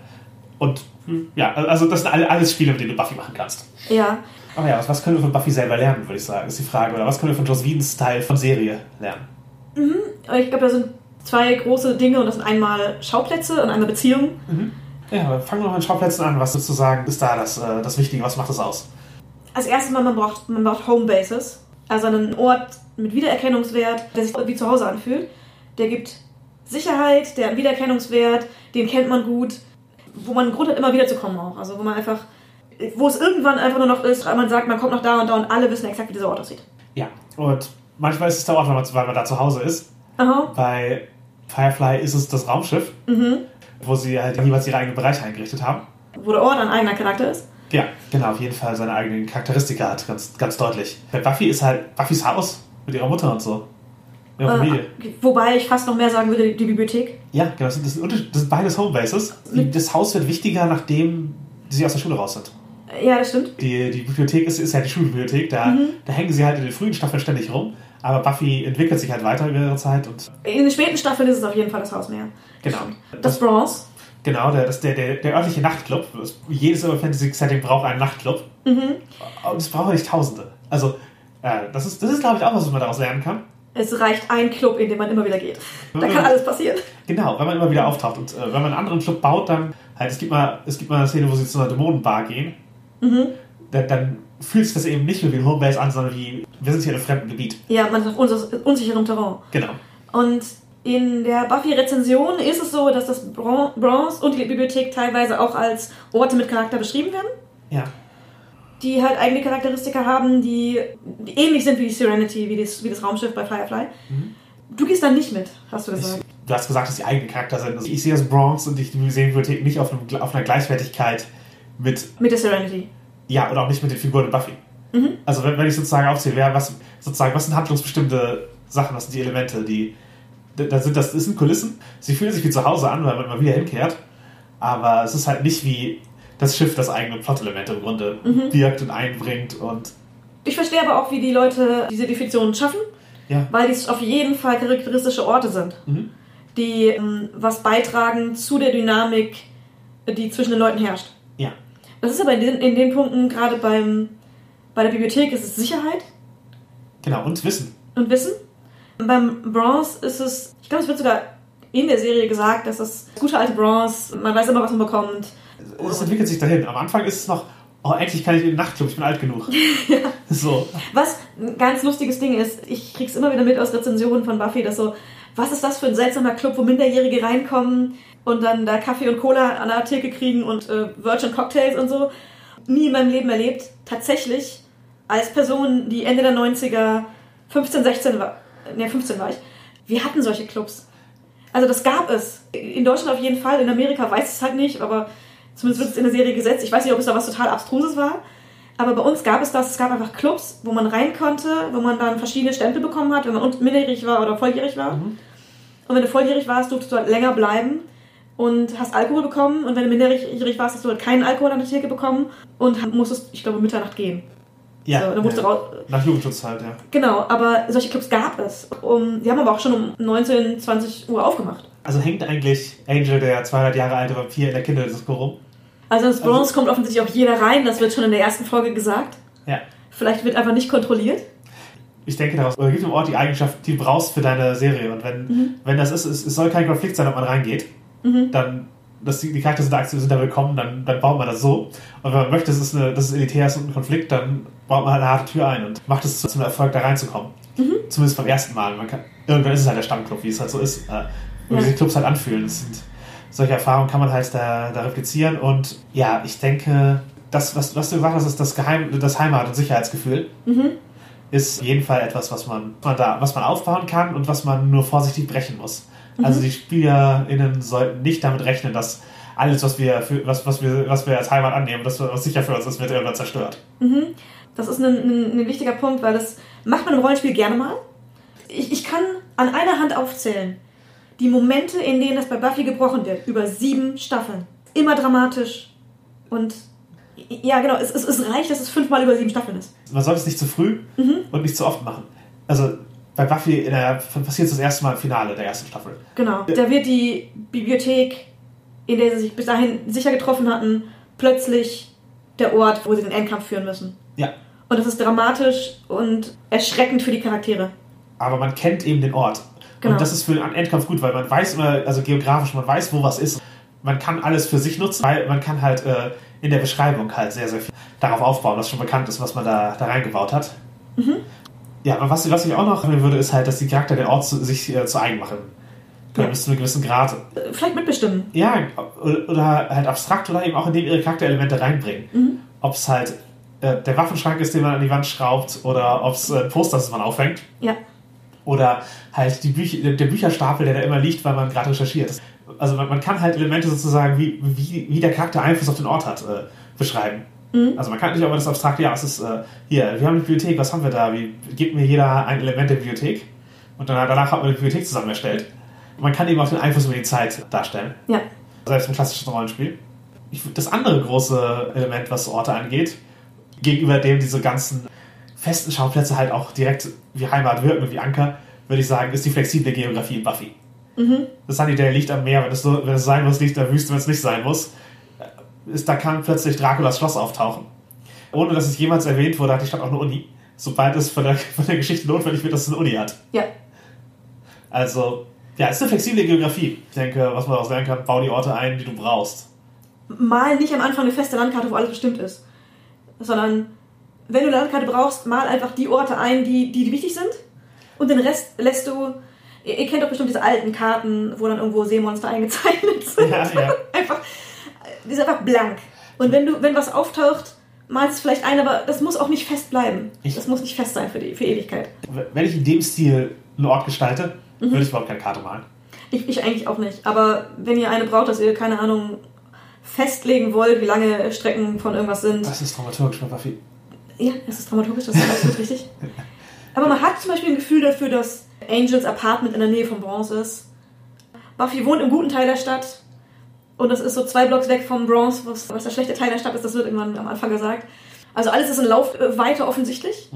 also das sind alles Spiele, mit denen du Buffy machen kannst. Ja. Aber ja, was können wir von Buffy selber lernen, würde ich sagen, ist die Frage. Oder was können wir von Joss Whedons Style von Serie lernen? Ich glaube, da sind zwei große Dinge und das sind einmal Schauplätze und einmal Beziehungen. Ja, fangen wir mal mit Schauplätzen an. Was sozusagen ist da das Wichtige? Was macht das aus? Als erstes Mal, man braucht Homebases. Also einen Ort mit Wiedererkennungswert, der sich wie zu Hause anfühlt. Der gibt Sicherheit, der hat Wiedererkennungswert, den kennt man gut, wo man einen Grund hat, immer wieder zu kommen auch. Also wo es irgendwann einfach nur noch ist, man sagt, man kommt noch da und alle wissen exakt, wie dieser Ort aussieht. Ja, und manchmal ist es der Ort, weil man da zu Hause ist. Bei Firefly ist es das Raumschiff, wo sie halt jeweils ihre eigenen Bereiche eingerichtet haben. Wo der Ort ein eigener Charakter ist. Ja, genau, auf jeden Fall seine eigenen Charakteristika hat, ganz, ganz deutlich. Bei Buffy ist halt Buffys Haus mit ihrer Mutter und so. Ja, Familie. Wobei ich fast noch mehr sagen würde, die Bibliothek. Ja, genau. Das sind beides Homebases. Das Haus wird wichtiger, nachdem sie aus der Schule raus sind. Ja, das stimmt. Die Bibliothek ist ja die Schulbibliothek. Da hängen sie halt in den frühen Staffeln ständig rum. Aber Buffy entwickelt sich halt weiter über ihre Zeit. Und in den späten Staffeln ist es auf jeden Fall das Haus mehr. Genau. Das Bronze. Genau, der örtliche Nachtclub. Jedes Fantasy-Setting braucht einen Nachtclub. Und es braucht nicht Tausende. Also, das ist glaube ich, auch was man daraus lernen kann. Es reicht ein Club, in den man immer wieder geht. Da kann alles passieren. Genau, wenn man immer wieder auftaucht. Und wenn man einen anderen Club baut, dann halt, es gibt mal eine Szene, wo sie zu einer Dämonenbar gehen. Dann fühlt sich das eben nicht mehr wie ein Homebase an, sondern wie, wir sind hier in einem fremden Gebiet. Ja, man ist auf unsicherem Terrain. Genau. Und in der Buffy-Rezension ist es so, dass das Bronze und die Bibliothek teilweise auch als Orte mit Charakter beschrieben werden. Ja. Die halt eigene Charakteristika haben, die ähnlich sind wie die Serenity, wie das Raumschiff bei Firefly. Du gehst da nicht mit, hast du gesagt. Du hast gesagt, dass die eigene Charakter sind. Also ich sehe das Bronze und die Bibliothek nicht auf einer Gleichwertigkeit mit der Serenity. Ja, oder auch nicht mit den Figuren in Buffy. Also wenn ich sozusagen aufzähle, was sind handlungsbestimmte Sachen, was sind die Elemente, das sind Kulissen. Sie fühlen sich wie zu Hause an, weil man mal wieder hinkehrt. Aber es ist halt nicht wie das Schiff, das eigene Plot-Elemente im Grunde wirkt und einbringt. Und ich verstehe aber auch, wie die Leute diese Definition schaffen, weil die auf jeden Fall charakteristische Orte sind, die was beitragen zu der Dynamik, die zwischen den Leuten herrscht. Ja. Das ist aber in den Punkten, gerade bei der Bibliothek, ist es Sicherheit. Genau, und Wissen. Und Wissen. Beim Bronze ist es, ich glaube, es wird sogar in der Serie gesagt, dass das gute alte Bronze, man weiß immer, was man bekommt. Es entwickelt sich dahin. Am Anfang ist es noch, endlich kann ich in den Nachtclub, ich bin alt genug. Ja. So. Was ein ganz lustiges Ding ist, ich krieg's immer wieder mit aus Rezensionen von Buffy, dass so, was ist das für ein seltsamer Club, wo Minderjährige reinkommen und dann da Kaffee und Cola an der Theke kriegen und Virgin Cocktails und so. Nie in meinem Leben erlebt. Tatsächlich, als Person, die Ende der 90er 15 war ich, wir hatten solche Clubs. Also das gab es. In Deutschland auf jeden Fall, in Amerika weiß ich es halt nicht, aber zumindest wird es in der Serie gesetzt. Ich weiß nicht, ob es da was total Abstruses war, aber bei uns gab es das. Es gab einfach Clubs, wo man rein konnte, wo man dann verschiedene Stempel bekommen hat, wenn man minderjährig war oder volljährig war. Und wenn du volljährig warst, durftest du halt länger bleiben und hast Alkohol bekommen. Und wenn du minderjährig warst, hast du halt keinen Alkohol an der Theke bekommen und musstest, ich glaube, Mitternacht gehen. Ja, so, dann musst du raus. Nach Jugendschutz halt, ja. Genau, aber solche Clubs gab es. Die haben aber auch schon um 19, 20 Uhr aufgemacht. Also hängt eigentlich Angel, der 200 Jahre alte Vampir, in der Kinderdisco rum? Also ins Bronze kommt offensichtlich auch jeder rein, das wird schon in der ersten Folge gesagt. Ja. Vielleicht wird einfach nicht kontrolliert. Ich denke daraus, oder gib dem Ort die Eigenschaft, die du brauchst für deine Serie. Und wenn das ist, es soll kein Konflikt sein, ob man reingeht, dann, die Charakter sind da willkommen, dann baut man das so. Und wenn man möchte, dass es elitär ist und ein Konflikt, dann baut man halt eine harte Tür ein und macht es zum Erfolg, da reinzukommen. Zumindest beim ersten Mal. Irgendwann ist es halt der Stammclub, wie es halt so ist. Wie sich Clubs halt anfühlen. Solche Erfahrungen kann man halt da replizieren. Und ja, ich denke, das, was du gesagt hast, ist das Heimat- und Sicherheitsgefühl. Ist auf jeden Fall etwas, was man aufbauen kann und was man nur vorsichtig brechen muss. Also die SpielerInnen sollten nicht damit rechnen, dass alles, was wir als Heimat annehmen, das was sicher für uns ist, wird irgendwann zerstört. Das ist ein wichtiger Punkt, weil das macht man im Rollenspiel gerne mal. Ich kann an einer Hand aufzählen, die Momente, in denen das bei Buffy gebrochen wird, über 7 Staffeln. Immer dramatisch. Und ja, genau, es reicht, dass es 5-mal über 7 Staffeln ist. Man sollte es nicht zu früh und nicht zu oft machen. Also bei Buffy passiert es das erste Mal im Finale der ersten Staffel. Genau. Da wird die Bibliothek, in der sie sich bis dahin sicher getroffen hatten, plötzlich der Ort, wo sie den Endkampf führen müssen. Ja. Und das ist dramatisch und erschreckend für die Charaktere. Aber man kennt eben den Ort. Genau. Und das ist für einen Endkampf gut, weil man weiß immer, also geografisch, man weiß, wo was ist. Man kann alles für sich nutzen, weil man kann halt in der Beschreibung halt sehr, sehr viel darauf aufbauen, was schon bekannt ist, was man da reingebaut hat. Ja, aber was ich auch noch haben würde, ist halt, dass die Charakter den Ort sich zu eigen machen können, bis zu einem gewissen Grad. Vielleicht mitbestimmen. Ja, oder halt abstrakt oder eben auch indem ihre Charakterelemente reinbringen. Ob es halt der Waffenschrank ist, den man an die Wand schraubt, oder ob es ein Poster ist, das man aufhängt. Ja. Oder halt der Bücherstapel, der da immer liegt, weil man gerade recherchiert. Also man kann halt Elemente sozusagen, wie der Charakter Einfluss auf den Ort hat, beschreiben. Also man kann nicht aber das abstrakt, ja, es ist hier, wir haben eine Bibliothek, was haben wir da? Gibt mir jeder ein Element der Bibliothek? Und dann danach hat man eine Bibliothek zusammen erstellt. Man kann eben auch den Einfluss über die Zeit darstellen. Ja. Selbst im klassischen Rollenspiel. Das andere große Element, was Orte angeht, gegenüber dem diese ganzen festen Schauplätze halt auch direkt wie Heimat wirken und wie Anker, würde ich sagen, ist die flexible Geografie in Buffy. Das Sunnydale liegt am Meer, wenn es sein muss, liegt in der Wüste, wenn es nicht sein muss. Da kann plötzlich Draculas Schloss auftauchen. Ohne dass es jemals erwähnt wurde, hat die Stadt auch eine Uni. Sobald es von der Geschichte notwendig wird, dass es eine Uni hat. Ja. Also, ja, es ist eine flexible Geografie. Ich denke, was man auch sagen kann, bau die Orte ein, die du brauchst. Mal nicht am Anfang eine feste Landkarte, wo alles bestimmt ist. Sondern, wenn du eine Landkarte brauchst, mal einfach die Orte ein, die wichtig sind. Und den Rest lässt du... Ihr kennt doch bestimmt diese alten Karten, wo dann irgendwo Seemonster eingezeichnet sind. Ja. Die ist einfach blank. Und wenn was auftaucht, malst du vielleicht ein, aber das muss auch nicht fest bleiben. Das muss nicht fest sein für Ewigkeit. Wenn ich in dem Stil einen Ort gestalte, würde ich überhaupt keine Karte malen. Ich eigentlich auch nicht. Aber wenn ihr eine braucht, dass ihr, keine Ahnung, festlegen wollt, wie lange Strecken von irgendwas sind. Das ist dramaturgisch bei Buffy. Ja, das ist dramaturgisch, das ist absolut richtig. Aber man hat zum Beispiel ein Gefühl dafür, dass Angels Apartment in der Nähe von Bronze ist. Buffy wohnt im guten Teil der Stadt. Und das ist so 2 Blocks weg vom Bronze, was der schlechte Teil der Stadt ist, das wird irgendwann am Anfang gesagt. Also alles ist in Laufweite offensichtlich.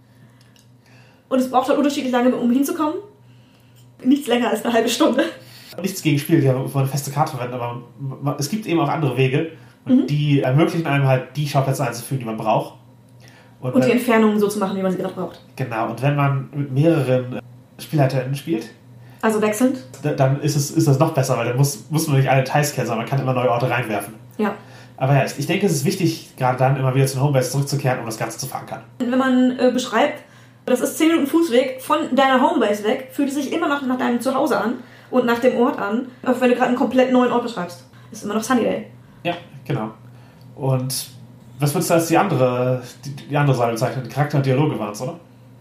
Und es braucht halt unterschiedlich lange, um hinzukommen. Nichts länger als eine halbe Stunde. Nichts gegen Spiele, die haben eine feste Karte verwenden, aber es gibt eben auch andere Wege. Und die ermöglichen einem halt, die Schauplätze einzufügen, die man braucht. Und die Entfernungen so zu machen, wie man sie gerade braucht. Genau, und wenn man mit mehreren SpielleiterInnen spielt, also wechselnd, dann ist das noch besser, weil dann muss man nicht alle Details kennen, sondern man kann immer neue Orte reinwerfen. Ja. Aber ja, ich denke, es ist wichtig, gerade dann immer wieder zu den Homebase zurückzukehren, um das Ganze zu verankern. Wenn man beschreibt, das ist 10 Minuten Fußweg von deiner Homebase weg, fühlt es sich immer noch nach deinem Zuhause an und nach dem Ort an, auch wenn du gerade einen komplett neuen Ort beschreibst. Das ist immer noch Sunnydale. Ja, genau. Und was würdest du als die andere Säule bezeichnen? Charakter und Dialoge waren es, oder?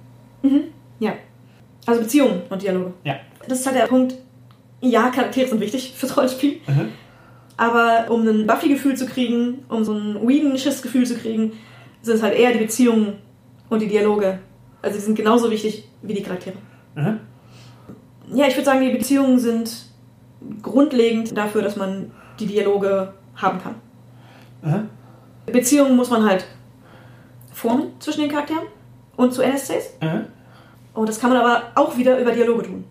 Ja. Also Beziehungen und Dialoge. Ja. Das ist halt der Punkt, ja, Charaktere sind wichtig fürs Rollenspiel, aber um ein Buffy-Gefühl zu kriegen, um so ein Whedon-Schiss-Gefühl zu kriegen, sind es halt eher die Beziehungen und die Dialoge. Also die sind genauso wichtig wie die Charaktere. Ja, ich würde sagen, die Beziehungen sind grundlegend dafür, dass man die Dialoge haben kann. Beziehungen muss man halt formen zwischen den Charakteren und zu NSCs. Und das kann man aber auch wieder über Dialoge tun.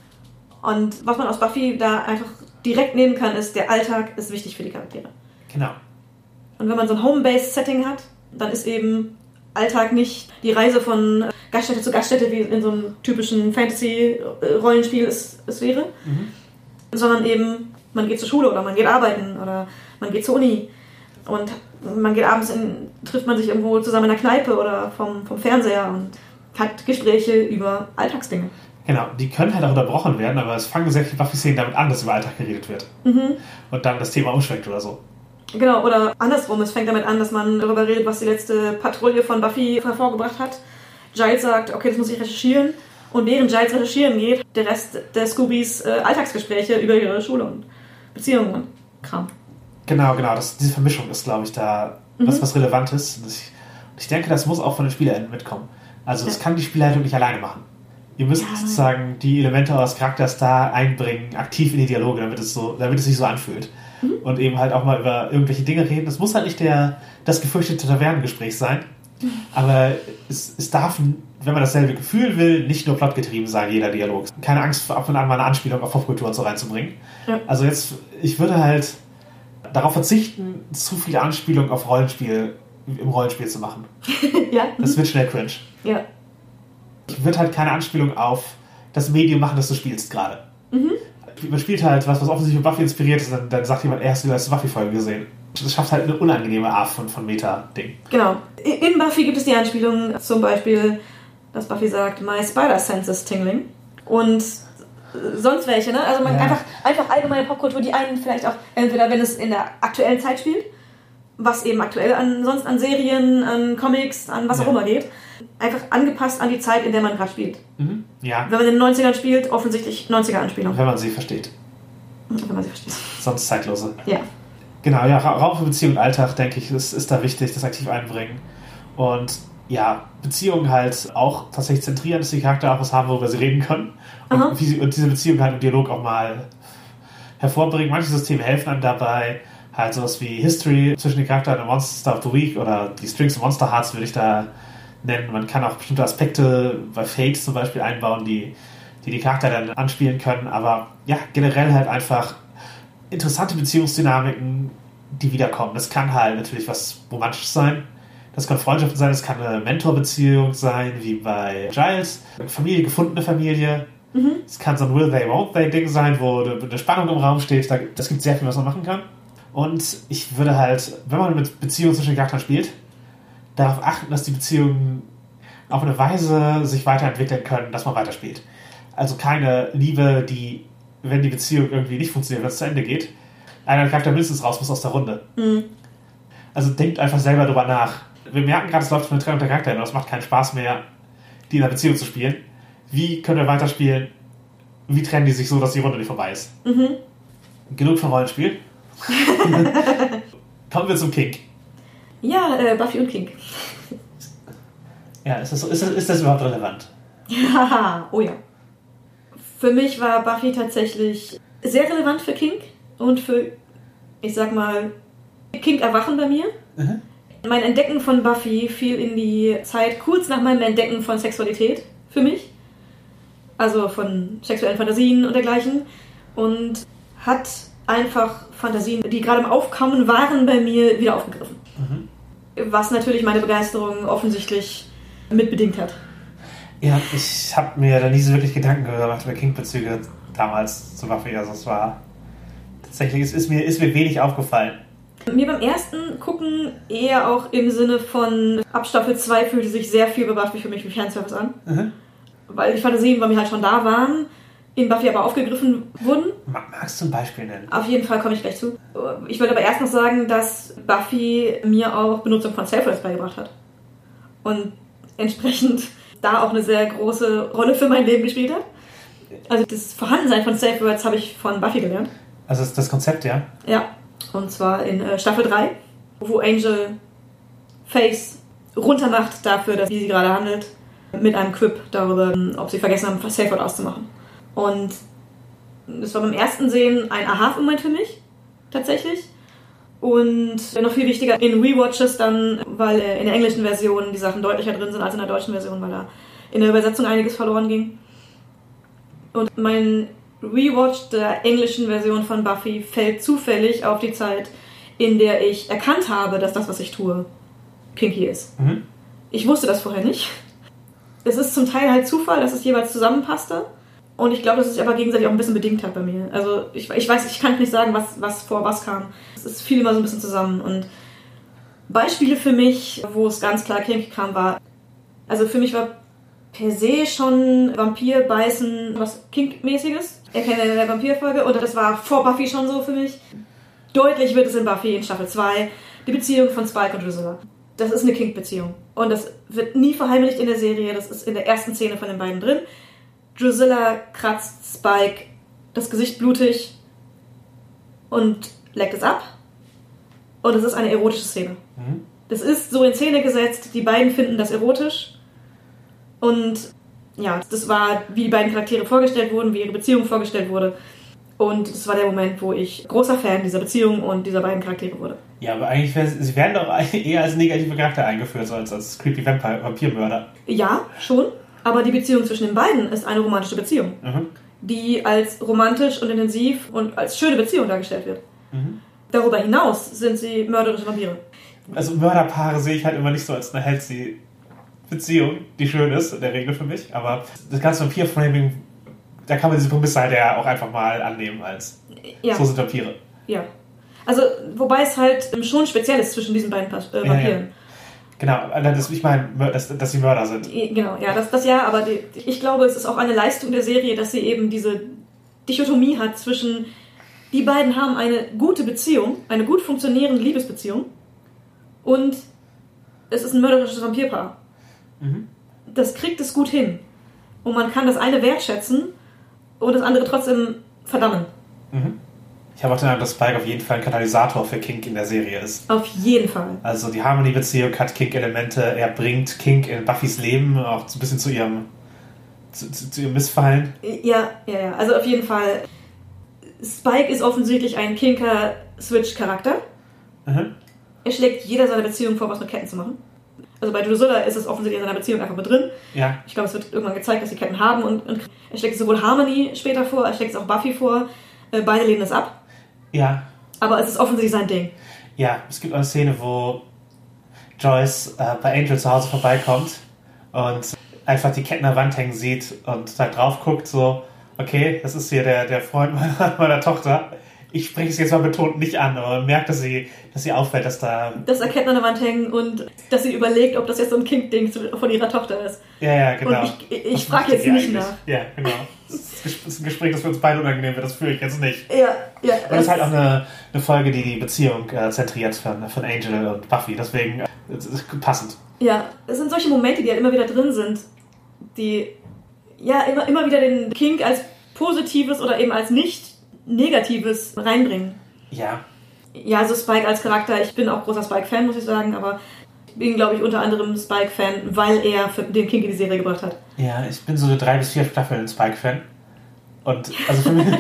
Und was man aus Buffy da einfach direkt nehmen kann, ist, der Alltag ist wichtig für die Charaktere. Genau. Und wenn man so ein Home-Based-Setting hat, dann ist eben Alltag nicht die Reise von Gaststätte zu Gaststätte, wie in so einem typischen Fantasy-Rollenspiel es wäre, sondern eben, man geht zur Schule oder man geht arbeiten oder man geht zur Uni und man geht abends, trifft man sich irgendwo zusammen in der Kneipe oder vom Fernseher und hat Gespräche über Alltagsdinge. Genau, die können halt auch unterbrochen werden, aber es fangen sehr viele Buffy-Szenen damit an, dass über Alltag geredet wird. Und dann das Thema umschwenkt oder so. Genau, oder andersrum, es fängt damit an, dass man darüber redet, was die letzte Patrouille von Buffy hervorgebracht hat. Giles sagt, okay, das muss ich recherchieren. Und während Giles recherchieren geht, der Rest der Scoobies Alltagsgespräche über ihre Schule und Beziehungen und Kram. Genau, diese Vermischung ist, glaube ich, da was Relevantes. Und ich denke, das muss auch von den SpielerInnen mitkommen. Also das kann die Spielleitung nicht alleine machen. Ihr müsst sozusagen die Elemente eures Charakters da einbringen, aktiv in die Dialoge, damit es sich so anfühlt. Und eben halt auch mal über irgendwelche Dinge reden. Es muss halt nicht das gefürchtete Tavernengespräch sein, aber es darf, wenn man dasselbe Gefühl will, nicht nur plotgetrieben sein, jeder Dialog. Keine Angst, ab und an mal eine Anspielung auf Popkultur und so reinzubringen. Ja. Also ich würde halt darauf verzichten, zu viele Anspielungen auf im Rollenspiel zu machen. Ja. Das wird schnell cringe. Ja. Ich würde halt keine Anspielung auf das Medium machen, das du spielst gerade. Man spielt halt was offensichtlich mit Buffy inspiriert ist, dann sagt jemand, hast du die letzte Buffy-Folge gesehen? Das schafft halt eine unangenehme Art von Meta-Ding. Genau. In Buffy gibt es die Anspielung, zum Beispiel, dass Buffy sagt, my spider sense is tingling. Und sonst welche, ne? Also einfach allgemeine Popkultur, die einen vielleicht auch, entweder wenn es in der aktuellen Zeit spielt, was eben aktuell sonst an Serien, an Comics, an was auch immer geht, einfach angepasst an die Zeit, in der man gerade spielt. Ja. Wenn man in den 90ern spielt, offensichtlich 90er-Anspielung. Wenn man sie versteht. Sonst zeitlose. Ja. Genau, ja, Raum für Beziehung und Alltag, denke ich, ist da wichtig, das aktiv einbringen. Und Beziehungen halt auch tatsächlich zentrieren, dass die Charaktere auch was haben, worüber sie reden können. Und diese Beziehung halt im Dialog auch mal hervorbringen. Manche Systeme helfen einem dabei. Halt sowas wie History zwischen den Charakteren und Monster of the Week oder die Strings und Monster Hearts würde ich da nennen. Man kann auch bestimmte Aspekte bei Fates zum Beispiel einbauen, die Charakter dann anspielen können. Aber ja, generell halt einfach interessante Beziehungsdynamiken, die wiederkommen. Das kann halt natürlich was Romantisches sein. Das kann Freundschaften sein, das kann eine Mentorbeziehung sein, wie bei Giles. Familie, gefundene Familie. Es kann so ein Will They, Won't They Ding sein, wo eine Spannung im Raum steht. Das gibt sehr viel, was man machen kann. Und ich würde halt, wenn man mit Beziehungen zwischen den Charakteren spielt, darauf achten, dass die Beziehungen auf eine Weise sich weiterentwickeln können, dass man weiterspielt. Also keine Liebe, die, wenn die Beziehung irgendwie nicht funktioniert, wenn es zu Ende geht, einer Charakter mindestens raus muss aus der Runde. Also denkt einfach selber drüber nach. Wir merken gerade, es läuft für eine Trennung der Charaktere, aber es macht keinen Spaß mehr, die in einer Beziehung zu spielen. Wie können wir weiterspielen? Wie trennen die sich so, dass die Runde nicht vorbei ist? Genug von Rollenspiel. Kommen wir zum Kink. Ja, Buffy und Kink. Ja, ist das überhaupt relevant? Ja, oh ja. Für mich war Buffy tatsächlich sehr relevant für Kink und für, ich sag mal, Kink-Erwachen bei mir. Mein Entdecken von Buffy fiel in die Zeit kurz nach meinem Entdecken von Sexualität für mich. Also von sexuellen Fantasien und dergleichen. Und hat einfach Fantasien, die gerade im Aufkommen waren, bei mir wieder aufgegriffen. Was natürlich meine Begeisterung offensichtlich mitbedingt hat. Ja, ich habe mir da nie so wirklich Gedanken gemacht über Kink-Bezüge damals zu Buffy. Also es war tatsächlich, es ist mir wenig aufgefallen. Mir beim ersten Gucken eher auch im Sinne von ab Staffel 2 fühlte sich sehr viel bei Buffy für mich wie Fanservice an. Weil die Fantasien bei mir halt schon da waren, in Buffy aber aufgegriffen wurden. Magst du ein Beispiel nennen? Auf jeden Fall komme ich gleich zu. Ich würde aber erst noch sagen, dass Buffy mir auch Benutzung von Safe Words beigebracht hat. Und entsprechend da auch eine sehr große Rolle für mein Leben gespielt hat. Also das Vorhandensein von Safe Words habe ich von Buffy gelernt. Also das Konzept, ja? Ja, und zwar in Staffel 3, wo Angel Faith runtermacht dafür, dass wie sie gerade handelt, mit einem Quip darüber, ob sie vergessen haben, Safe Word auszumachen. Und das war beim ersten Sehen ein Aha-Moment für mich, tatsächlich. Und noch viel wichtiger in Rewatches dann, weil in der englischen Version die Sachen deutlicher drin sind als in der deutschen Version, weil da in der Übersetzung einiges verloren ging. Und mein Rewatch der englischen Version von Buffy fällt zufällig auf die Zeit, in der ich erkannt habe, dass das, was ich tue, kinky ist. Ich wusste das vorher nicht. Es ist zum Teil halt Zufall, dass es jeweils zusammenpasste. Und ich glaube, dass es sich aber gegenseitig auch ein bisschen bedingt hat bei mir. Also ich weiß, ich kann nicht sagen, was vor was kam. Es fiel immer so ein bisschen zusammen. Und Beispiele für mich, wo es ganz klar kinky kam, war, also für mich war per se schon Vampirbeißen was Kink-mäßiges. Erkenne in der Vampir-Folge. Und das war vor Buffy schon so für mich. Deutlich wird es in Buffy in Staffel 2 die Beziehung von Spike und Drusilla. Das ist eine Kink-Beziehung. Und das wird nie verheimlicht in der Serie. Das ist in der ersten Szene von den beiden drin. Drusilla kratzt Spike das Gesicht blutig und leckt es ab. Und es ist eine erotische Szene. Das ist so in Szene gesetzt. Die beiden finden das erotisch. Und ja, das war, wie die beiden Charaktere vorgestellt wurden, wie ihre Beziehung vorgestellt wurde. Und das war der Moment, wo ich großer Fan dieser Beziehung und dieser beiden Charaktere wurde. Ja, aber eigentlich sie werden doch eher als negative Charakter eingeführt, so als creepy Vampirmörder. Ja, schon. Aber die Beziehung zwischen den beiden ist eine romantische Beziehung, die als romantisch und intensiv und als schöne Beziehung dargestellt wird. Darüber hinaus sind sie mörderische Vampire. Also Mörderpaare sehe ich halt immer nicht so als eine healthy Beziehung, die schön ist, in der Regel für mich. Aber das ganze Vampir-Framing, da kann man diese Prämisse halt ja auch einfach mal annehmen als so sind Vampire. Ja. Also, wobei es halt schon speziell ist zwischen diesen beiden Vampiren. Ja. Genau, ich meine, dass sie Mörder sind. Genau, ja, das ja, aber ich glaube, es ist auch eine Leistung der Serie, dass sie eben diese Dichotomie hat zwischen, die beiden haben eine gute Beziehung, eine gut funktionierende Liebesbeziehung und es ist ein mörderisches Vampirpaar. Das kriegt es gut hin. Und man kann das eine wertschätzen und das andere trotzdem verdammen. Ich habe auch den Eindruck, dass Spike auf jeden Fall ein Katalysator für Kink in der Serie ist. Auf jeden Fall. Also die Harmony-Beziehung hat Kink-Elemente. Er bringt Kink in Buffys Leben auch so ein bisschen zu ihrem Missfallen. Ja. Also auf jeden Fall. Spike ist offensichtlich ein Kinker-Switch-Charakter. Mhm. Er schlägt jeder seiner Beziehungen vor, was mit Ketten zu machen. Also bei Drusilla ist es offensichtlich in seiner Beziehung einfach mit drin. Ja. Ich glaube, es wird irgendwann gezeigt, dass sie Ketten haben. Und er schlägt sowohl Harmony später vor, er schlägt es auch Buffy vor. Beide lehnen es ab. Ja. Aber es ist offensichtlich sein Ding. Ja, es gibt auch eine Szene, wo Joyce bei Angel zu Hause vorbeikommt und einfach die Ketten an der Wand hängen sieht und da drauf guckt, so, okay, das ist hier der Freund meiner Tochter. Ich spreche es jetzt mal betont nicht an, aber man merkt, dass sie auffällt, dass da... Dass da Ketten an der Wand hängen und dass sie überlegt, ob das jetzt so ein Kink-Ding von ihrer Tochter ist. Ja, genau. Und ich frage jetzt nicht nach. Ja, genau. Das ist ein Gespräch, das für uns beide unangenehm wird, das führe ich jetzt nicht. Ja. Und das ist halt auch eine Folge, die Beziehung zentriert von Angel und Buffy, deswegen ist passend. Ja, es sind solche Momente, die halt immer wieder drin sind, die ja immer wieder den Kink als positives oder eben als nicht negatives reinbringen. Ja. Ja, also Spike als Charakter, ich bin auch großer Spike-Fan, muss ich sagen, aber ich bin, glaube ich, unter anderem Spike-Fan, weil er den Kink in die Serie gebracht hat. Ja, ich bin so 3 bis 4 Staffeln Spike-Fan. Und also für mich...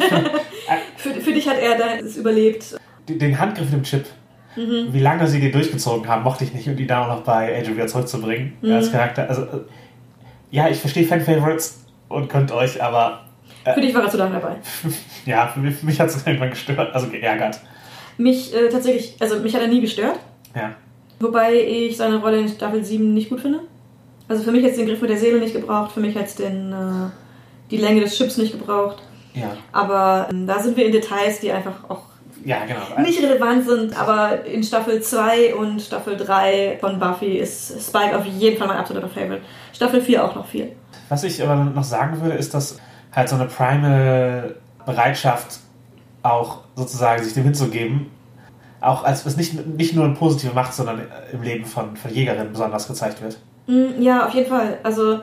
für dich hat er das überlebt. Den Handgriff im Chip, wie lange sie den durchgezogen haben, mochte ich nicht, und die dann auch noch bei Angel wieder zurückzubringen als Charakter. Also, ja, ich verstehe Fan-Favorites und könnt euch, aber... Für dich war er zu lange dabei. Ja, für mich hat es irgendwann gestört, also geärgert. Mich tatsächlich, also mich hat er nie gestört. Ja. Wobei ich seine Rolle in Staffel 7 nicht gut finde. Also für mich hat es den Griff mit der Seele nicht gebraucht, für mich hat es die Länge des Chips nicht gebraucht. Ja. Aber da sind wir in Details, die einfach auch nicht relevant sind. Aber in Staffel 2 und Staffel 3 von Buffy ist Spike auf jeden Fall mein absoluter Favorite. Staffel 4 auch noch viel. Was ich aber noch sagen würde, ist, dass halt so eine Primal-Bereitschaft auch sozusagen sich dem hinzugeben, auch als was nicht nur eine positive Macht, sondern im Leben von Jägerinnen besonders gezeigt wird. Ja, auf jeden Fall. Also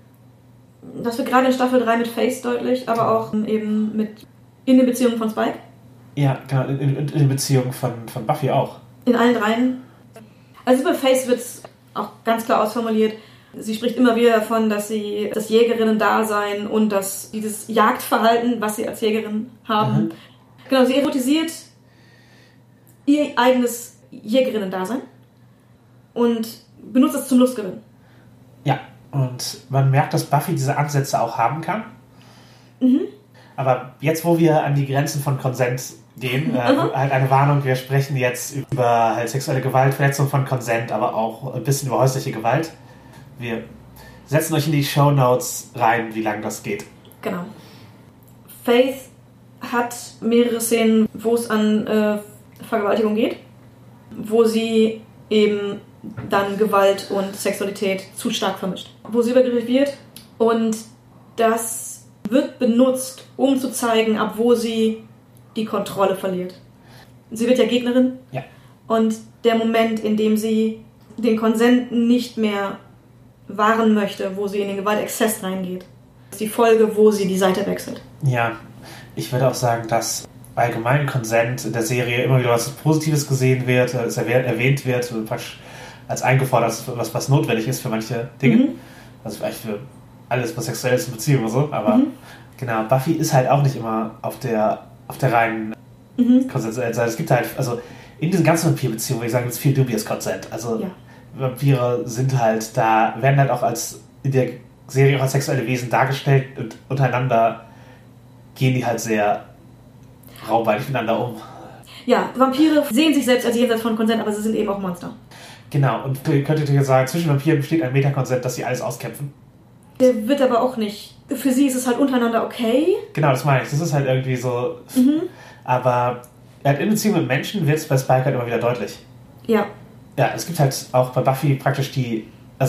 das wird gerade in Staffel 3 mit Faith deutlich, aber auch eben in den Beziehungen von Spike. Ja, genau, in den Beziehungen von Buffy auch. In allen dreien. Also bei Faith wird es auch ganz klar ausformuliert. Sie spricht immer wieder davon, dass sie das Jägerinnen-Dasein und dieses Jagdverhalten, was sie als Jägerin haben. Genau, sie erotisiert ihr eigenes Jägerinnen-Dasein und benutzt es zum Lustgewinn. Ja. Und man merkt, dass Buffy diese Ansätze auch haben kann. Aber jetzt, wo wir an die Grenzen von Konsent gehen, halt eine Warnung, wir sprechen jetzt über halt sexuelle Gewalt, Verletzung von Konsent, aber auch ein bisschen über häusliche Gewalt. Wir setzen euch in die Shownotes rein, wie lange das geht. Genau. Faith hat mehrere Szenen, wo es an Vergewaltigung geht, wo sie eben dann Gewalt und Sexualität zu stark vermischt. Wo sie übergriffig wird und das wird benutzt, um zu zeigen, ab wo sie die Kontrolle verliert. Sie wird ja Gegnerin. Ja. Und der Moment, in dem sie den Konsent nicht mehr wahren möchte, wo sie in den Gewaltexzess reingeht, ist die Folge, wo sie die Seite wechselt. Ja, ich würde auch sagen, dass allgemein Konsent in der Serie immer wieder was Positives gesehen wird, es erwähnt wird, praktisch als eingefordert, was notwendig ist für manche Dinge. Also vielleicht für alles, was sexuell ist in Beziehungen oder so, aber genau, Buffy ist halt auch nicht immer auf der reinen Konsensseite. Es gibt halt, also in diesen ganzen Vampirbeziehungen, würde ich sagen, gibt es viel dubious Consent. Also Vampire sind halt da, werden halt auch in der Serie auch als sexuelle Wesen dargestellt und untereinander gehen die halt sehr raubbeinig miteinander um. Ja, Vampire sehen sich selbst als jenseits von Konsent, aber sie sind eben auch Monster. Genau, und könntet ihr sagen, zwischen Vampiren besteht ein Metakonsent, dass sie alles auskämpfen. Der wird aber auch nicht. Für sie ist es halt untereinander okay. Genau, das meine ich. Das ist halt irgendwie so. Aber in Beziehung mit Menschen wird es bei Spike halt immer wieder deutlich. Ja. Ja, es gibt halt auch bei Buffy praktisch Buffy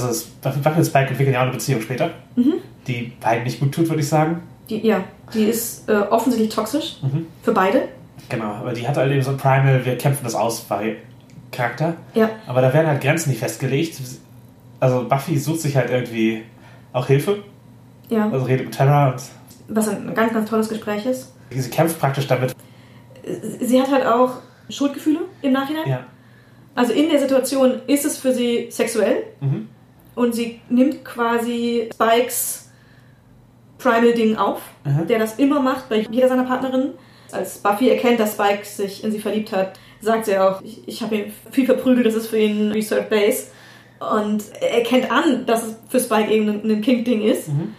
und Spike entwickeln ja auch eine Beziehung später, die beiden nicht gut tut, würde ich sagen. Die ist offensichtlich toxisch für beide. Genau, aber die hat halt eben so ein Primal, wir kämpfen das aus bei Charakter. Ja. Aber da werden halt Grenzen nicht festgelegt. Also Buffy sucht sich halt irgendwie auch Hilfe. Ja. Also redet mit Tara. Was ein ganz, ganz tolles Gespräch ist. Sie kämpft praktisch damit. sie hat halt auch Schuldgefühle im Nachhinein. Ja. Also in der Situation ist es für sie sexuell Mhm. und sie nimmt quasi Spikes Primal-Ding auf, der das immer macht bei jeder seiner Partnerinnen. Als Buffy erkennt, dass Spike sich in sie verliebt hat, sagt sie auch, ich habe ihn viel verprügelt, das ist für ihn Reserve Base. Und er erkennt an, dass es für Spike eben ein Kink-Ding ist. Mhm.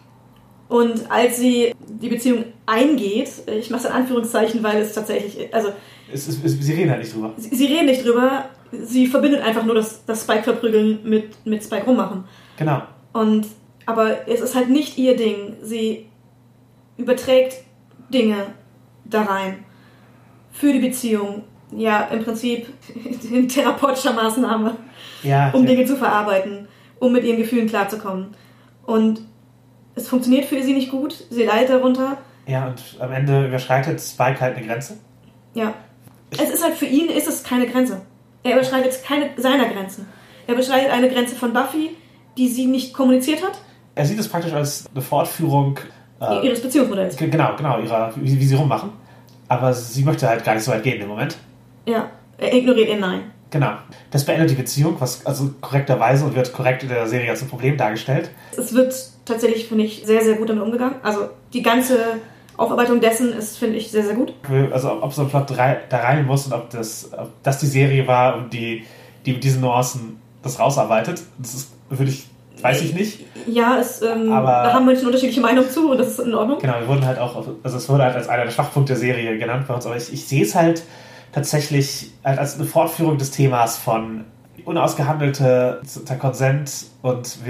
Und als sie die Beziehung eingeht, ich mache es in Anführungszeichen, weil es tatsächlich, also Sie reden halt nicht drüber. sie reden nicht drüber, sie verbindet einfach nur das Spike verprügeln mit Spike rummachen. Genau. Aber es ist halt nicht ihr Ding. Sie überträgt Dinge da rein. Für die Beziehung. Ja, im Prinzip in therapeutischer Maßnahme. Ja, um Dinge zu verarbeiten, um mit ihren Gefühlen klarzukommen. Und es funktioniert für sie nicht gut. Sie leidet darunter. Ja, und am Ende überschreitet Spike halt eine Grenze. Ja. Es ist halt für ihn ist es keine Grenze. Er überschreitet keine seiner Grenzen. Er überschreitet eine Grenze von Buffy, die sie nicht kommuniziert hat. Er sieht es praktisch als eine Fortführung Ihres Beziehungsmodells. Genau, wie sie rummachen. Aber sie möchte halt gar nicht so weit gehen im Moment. Ja, er ignoriert ihr Nein. Genau. Das beendet die Beziehung, was also korrekterweise und wird korrekt in der Serie als ein Problem dargestellt. Es wird tatsächlich, finde ich, sehr, sehr gut damit umgegangen. Also die ganze Aufarbeitung dessen ist, finde ich, sehr, sehr gut. Also ob so ein Plot da rein muss und ob das die Serie war und die mit diesen Nuancen das rausarbeitet, weiß ich nicht. Ja, aber da haben Menschen unterschiedliche Meinungen zu und das ist in Ordnung. Genau, wir wurden halt auch, also es wurde halt als einer der Schwachpunkte der Serie genannt bei uns, aber ich sehe es halt tatsächlich halt als eine Fortführung des Themas von unausgehandelter Konsent und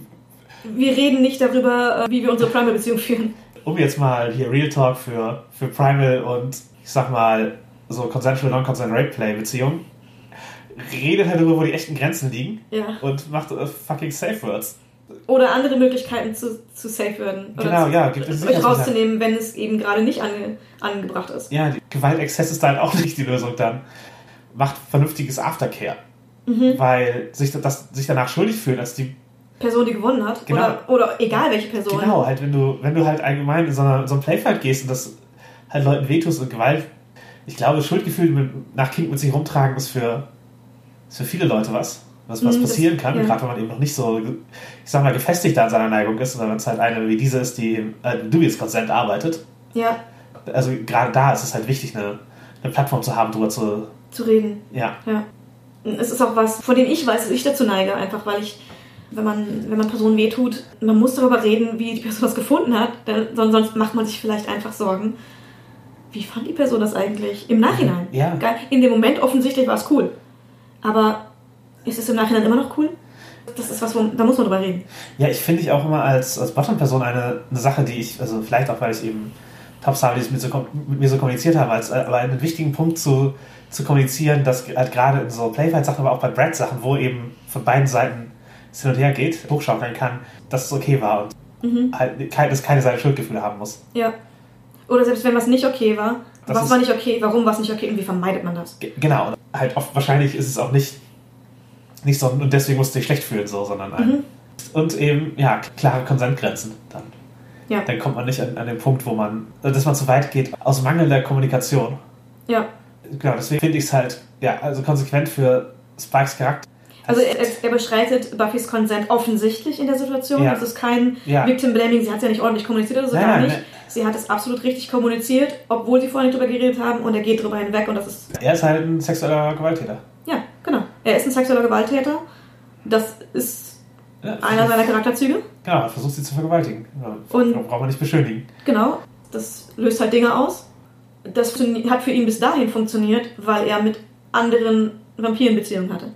wir reden nicht darüber, wie wir unsere Primal-Beziehung führen. Um jetzt mal hier Real Talk für Primal und ich sag mal so Consensual, Non-Consent Rape-Play-Beziehungen, redet halt darüber, wo die echten Grenzen liegen und macht fucking Safe Words. Oder andere Möglichkeiten zu safe werden. Genau, ja. Gibt es euch rauszunehmen, wenn es eben gerade nicht angebracht ist. Ja, Gewaltexzess ist da halt auch nicht die Lösung dann. Macht vernünftiges Aftercare. Weil sich danach schuldig fühlen, als die Person, die gewonnen hat. Genau. Oder egal welche Person. Genau, halt wenn du halt allgemein in so einen Playfight gehst und das halt Leuten wehtust und Gewalt. Ich glaube, Schuldgefühle nach Kink mit sich rumtragen ist für viele Leute was passieren kann, gerade wenn man eben noch nicht so, ich sag mal, gefestigt an seiner Neigung ist, oder wenn es halt eine wie diese ist, die im Dubious Consent arbeitet. Ja. Also gerade da ist es halt wichtig, eine Plattform zu haben, drüber zu reden. Ja. Es ist auch was, von dem ich weiß, dass ich dazu neige, einfach weil wenn man Personen wehtut, man muss darüber reden, wie die Person das gefunden hat, sonst macht man sich vielleicht einfach Sorgen. Wie fand die Person das eigentlich? Im Nachhinein. Ja. In dem Moment offensichtlich war es cool. Aber ist es im Nachhinein immer noch cool? Das ist was, da muss man drüber reden. Ja, ich finde auch immer als Bottom-Person eine Sache, die ich, also vielleicht auch, weil ich eben Tops habe, die es mit mir so kommuniziert haben, aber einen wichtigen Punkt zu kommunizieren, dass halt gerade in so Playfight-Sachen, aber auch bei Brad-Sachen, wo eben von beiden Seiten es hin und her geht, hochschaukeln kann, dass es okay war und halt dass keine Seite Schuldgefühle haben muss. Ja. Oder selbst wenn was nicht okay war, was war nicht okay, warum war es nicht okay und wie vermeidet man das? Genau. Und halt oft wahrscheinlich ist es auch nicht so, und deswegen musst du dich schlecht fühlen, so, sondern und eben, ja, klare Konsentgrenzen dann. Ja. Dann kommt man nicht an den Punkt, dass man zu weit geht, aus mangelnder Kommunikation. Ja. Genau, deswegen finde ich es halt, ja, also konsequent für Spikes Charakter. Also er beschreitet Buffys Consent offensichtlich in der Situation. Ja. Das ist kein Victim Blaming, sie hat es ja nicht ordentlich kommuniziert oder so, gar nicht. Nein. Sie hat es absolut richtig kommuniziert, obwohl sie vorher nicht drüber geredet haben und er geht drüber hinweg und das ist... Er ist halt ein sexueller Gewalttäter. Ja, genau. Er ist ein sexueller Gewalttäter. Das ist einer seiner Charakterzüge. Genau, er versucht sie zu vergewaltigen. Und braucht man nicht beschönigen. Genau, das löst halt Dinge aus. Das hat für ihn bis dahin funktioniert, weil er mit anderen Vampiren Beziehungen hatte.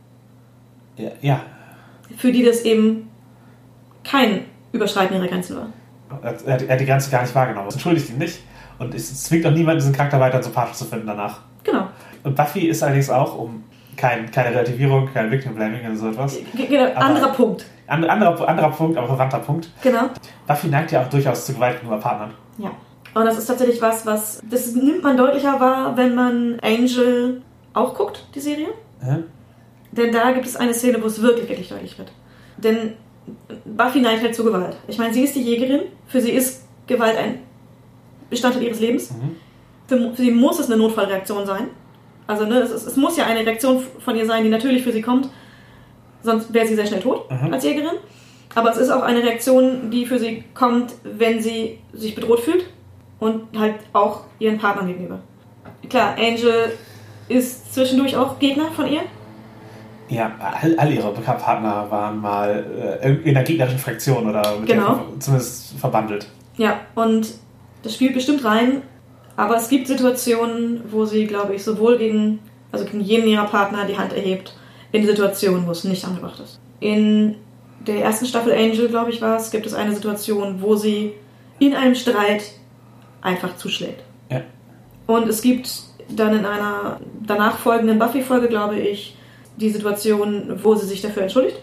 Ja. Für die das eben kein Überschreiten ihrer Grenzen war. Er hat die Grenze gar nicht wahrgenommen. Das entschuldigt ihn nicht. Und es zwingt auch niemanden, diesen Charakter weiter sympathisch zu finden danach. Genau. Und Buffy ist allerdings auch, keine Relativierung, kein Victim Blaming oder so etwas. Genau, anderer Punkt. Anderer Punkt, aber verwandter Punkt. Genau. Buffy neigt ja auch durchaus zu Gewalt gegenüber Partnern. Ja. Und das ist tatsächlich das nimmt man deutlicher wahr, wenn man Angel auch guckt, die Serie. Denn da gibt es eine Szene, wo es wirklich, wirklich deutlich wird. Denn Buffy neigt halt zu Gewalt. Ich meine, sie ist die Jägerin. Für sie ist Gewalt ein Bestandteil ihres Lebens. Für sie muss es eine Notfallreaktion sein. Also ne, es muss ja eine Reaktion von ihr sein, die natürlich für sie kommt. Sonst wäre sie sehr schnell tot als Jägerin. Aber es ist auch eine Reaktion, die für sie kommt, wenn sie sich bedroht fühlt. Und halt auch ihren Partnern gegenüber. Klar, Angel ist zwischendurch auch Gegner von ihr. Ja, all ihre Partner waren mal in der gegnerischen Fraktion oder mit der zumindest verbandelt. Ja, und das spielt bestimmt rein. Aber es gibt Situationen, wo sie, glaube ich, sowohl gegen jeden ihrer Partner die Hand erhebt, in Situationen, wo es nicht angebracht ist. In der ersten Staffel Angel, glaube ich, gibt es eine Situation, wo sie in einem Streit einfach zuschlägt. Ja. Und es gibt dann in einer danach folgenden Buffy-Folge, glaube ich, die Situation, wo sie sich dafür entschuldigt.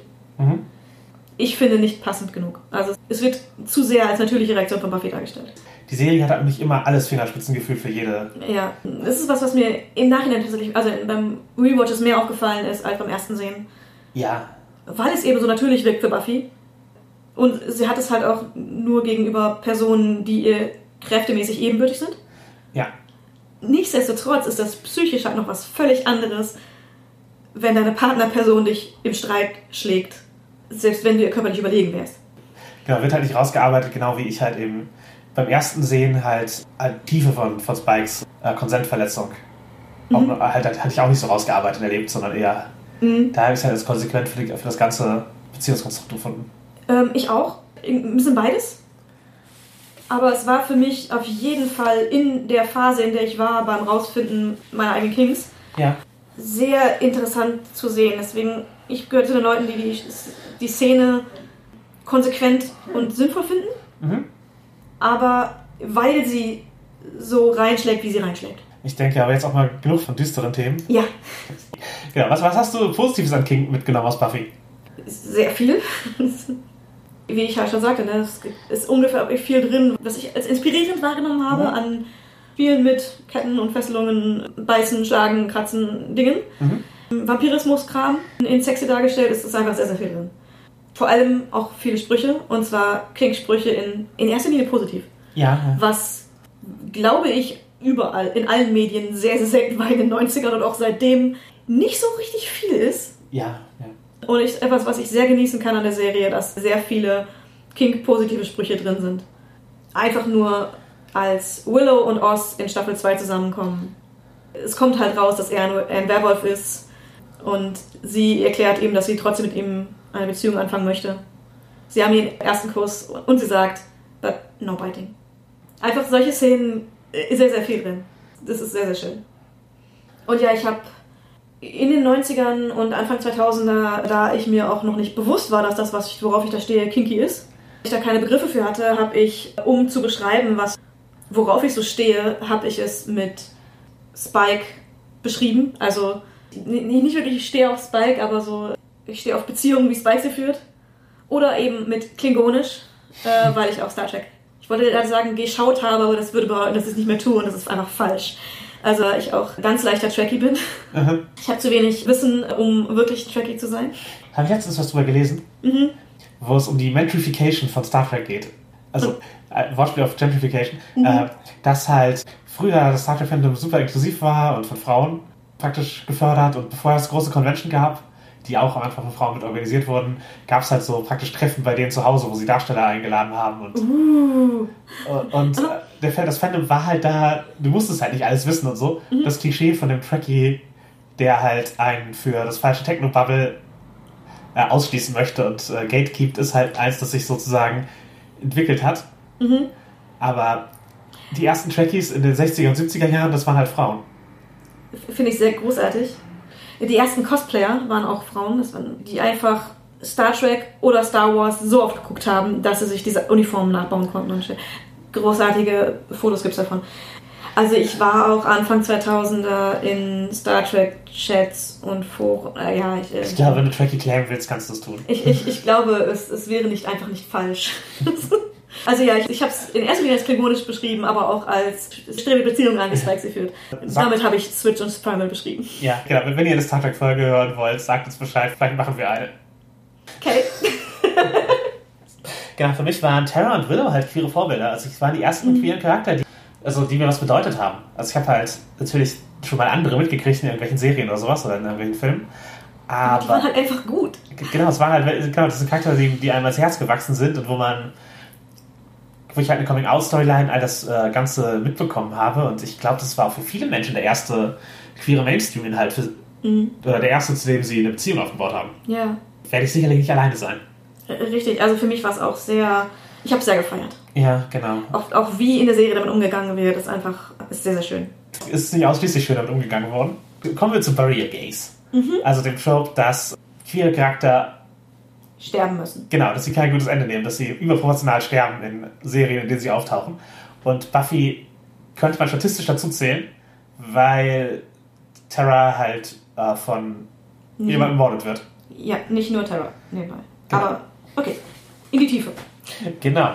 Ich finde nicht passend genug. Also es wird zu sehr als natürliche Reaktion von Buffy dargestellt. Die Serie hat nicht immer alles Fingerspitzengefühl für jede. Ja, das ist was mir im Nachhinein tatsächlich, also beim Rewatch mehr aufgefallen ist als beim ersten Sehen. Ja. Weil es eben so natürlich wirkt für Buffy. Und sie hat es halt auch nur gegenüber Personen, die ihr kräftemäßig ebenbürtig sind. Ja. Nichtsdestotrotz ist das psychisch halt noch was völlig anderes, wenn deine Partnerperson dich im Streit schlägt, selbst wenn du ihr körperlich überlegen wärst. Genau, wird halt nicht rausgearbeitet, genau wie ich halt eben beim ersten Sehen halt Tiefe von Spikes Konsentverletzung. Hatte ich auch nicht so rausgearbeitet erlebt, sondern eher, da habe ich es halt als konsequent für das ganze Beziehungskonstrukt gefunden. Ich auch. Ein bisschen beides. Aber es war für mich auf jeden Fall in der Phase, in der ich war, beim Rausfinden meiner eigenen Kings, sehr interessant zu sehen. Deswegen, ich gehöre zu den Leuten, die die Szene konsequent und sinnvoll finden. Aber weil sie so reinschlägt, wie sie reinschlägt. Ich denke aber jetzt auch mal genug von düsteren Themen. Ja. Genau, was hast du Positives an King mitgenommen aus Buffy? Sehr viel. Wie ich halt schon sagte, ne, es ist ungefähr viel drin, was ich als inspirierend wahrgenommen habe an Spielen mit Ketten und Fesselungen, Beißen, Schlagen, Kratzen, Dingen. Vampirismus-Kram in sexy dargestellt, ist einfach sehr, sehr viel drin. Vor allem auch viele Sprüche, und zwar King-Sprüche in erster Linie positiv. Ja. Was, glaube ich, überall, in allen Medien sehr, sehr selten war in den 90ern und auch seitdem nicht so richtig viel ist. Ja. Und etwas, was ich sehr genießen kann an der Serie, dass sehr viele King-positive Sprüche drin sind. Einfach nur als Willow und Oz in Staffel 2 zusammenkommen. Es kommt halt raus, dass er nur ein Werwolf ist und sie erklärt ihm, dass sie trotzdem mit ihm eine Beziehung anfangen möchte. Sie haben den ersten Kuss und sie sagt, but no biting. Einfach solche Szenen, sehr, sehr viel drin. Das ist sehr, sehr schön. Und ja, ich habe in den 90ern und Anfang 2000er, da ich mir auch noch nicht bewusst war, dass das, worauf ich da stehe, kinky ist, ich da keine Begriffe für hatte, habe ich, um zu beschreiben, worauf ich so stehe, habe ich es mit Spike beschrieben. Also nicht wirklich, ich stehe auf Spike, aber so, ich stehe auf Beziehungen, wie Spike sie führt. Oder eben mit Klingonisch, weil ich auch Star Trek, ich wollte gerade sagen, geschaut habe, aber das würde behaupten, dass ich es nicht mehr tue und das ist einfach falsch. Also ich auch ganz leichter Trekkie bin. Ich habe zu wenig Wissen, um wirklich Trekkie zu sein. Habe ich letztens was drüber gelesen, wo es um die Gentrification von Star Trek geht. Also Wortspiel auf Gentrification. Dass halt früher das Star Trek-Fandom super inklusiv war und von Frauen praktisch gefördert. Und bevor es große Convention gab, die auch am Anfang von Frauen mit organisiert wurden, gab es halt so praktisch Treffen bei denen zu Hause, wo sie Darsteller eingeladen haben. Und das Fandom war halt da, du musstest halt nicht alles wissen und so. Das Klischee von dem Trekkie, der halt einen für das falsche Techno-Bubble ausschließen möchte und gatekeept, ist halt eins, das sich sozusagen entwickelt hat. Aber die ersten Trekkies in den 60er und 70er Jahren, das waren halt Frauen. Finde ich sehr großartig. Die ersten Cosplayer waren auch Frauen, die einfach Star Trek oder Star Wars so oft geguckt haben, dass sie sich diese Uniformen nachbauen konnten. Und großartige Fotos gibt es davon. Also ich war auch Anfang 2000er in Star Trek Chats und Foren. Ich glaube, wenn du Trekkie claimen willst, kannst du es tun. Ich glaube, es wäre einfach nicht falsch. Also ja, ich habe es in erster Linie als klingonisch beschrieben, aber auch als Beziehung an, wie Spike sie führt. Damit habe ich Switch und Primal beschrieben. Ja, genau. Wenn ihr eine Star Trek-Folge hören wollt, sagt uns Bescheid. Vielleicht machen wir eine. Okay. Genau, für mich waren Tara und Willow halt queere Vorbilder. Also es waren die ersten queeren Charakter, also die mir was bedeutet haben. Also ich habe halt natürlich schon mal andere mitgekriegt in irgendwelchen Serien oder sowas oder in irgendwelchen Filmen. Aber die waren halt einfach gut. Genau, es waren halt diese Charaktere, die einem ans Herz gewachsen sind und wo ich halt eine Coming-out-Storyline all das Ganze mitbekommen habe. Und ich glaube, das war auch für viele Menschen der erste queere Mainstream-Inhalt oder der erste, zu dem sie eine Beziehung aufgebaut haben. Ja. Werde ich sicherlich nicht alleine sein. Richtig, also für mich war es auch sehr... Ich habe es sehr gefeiert. Ja, genau. Auch wie in der Serie damit umgegangen wird, ist sehr, sehr schön. Es ist nicht ausschließlich schön damit umgegangen worden. Kommen wir zu Barrier Gaze. Also dem Trope, dass queere Charakter sterben müssen. Genau, dass sie kein gutes Ende nehmen, dass sie überproportional sterben in Serien, in denen sie auftauchen. Und Buffy könnte man statistisch dazu zählen, weil Tara halt von jemandem ermordet wird. Ja, nicht nur Tara nebenbei. Genau. Aber, okay, in die Tiefe. Genau.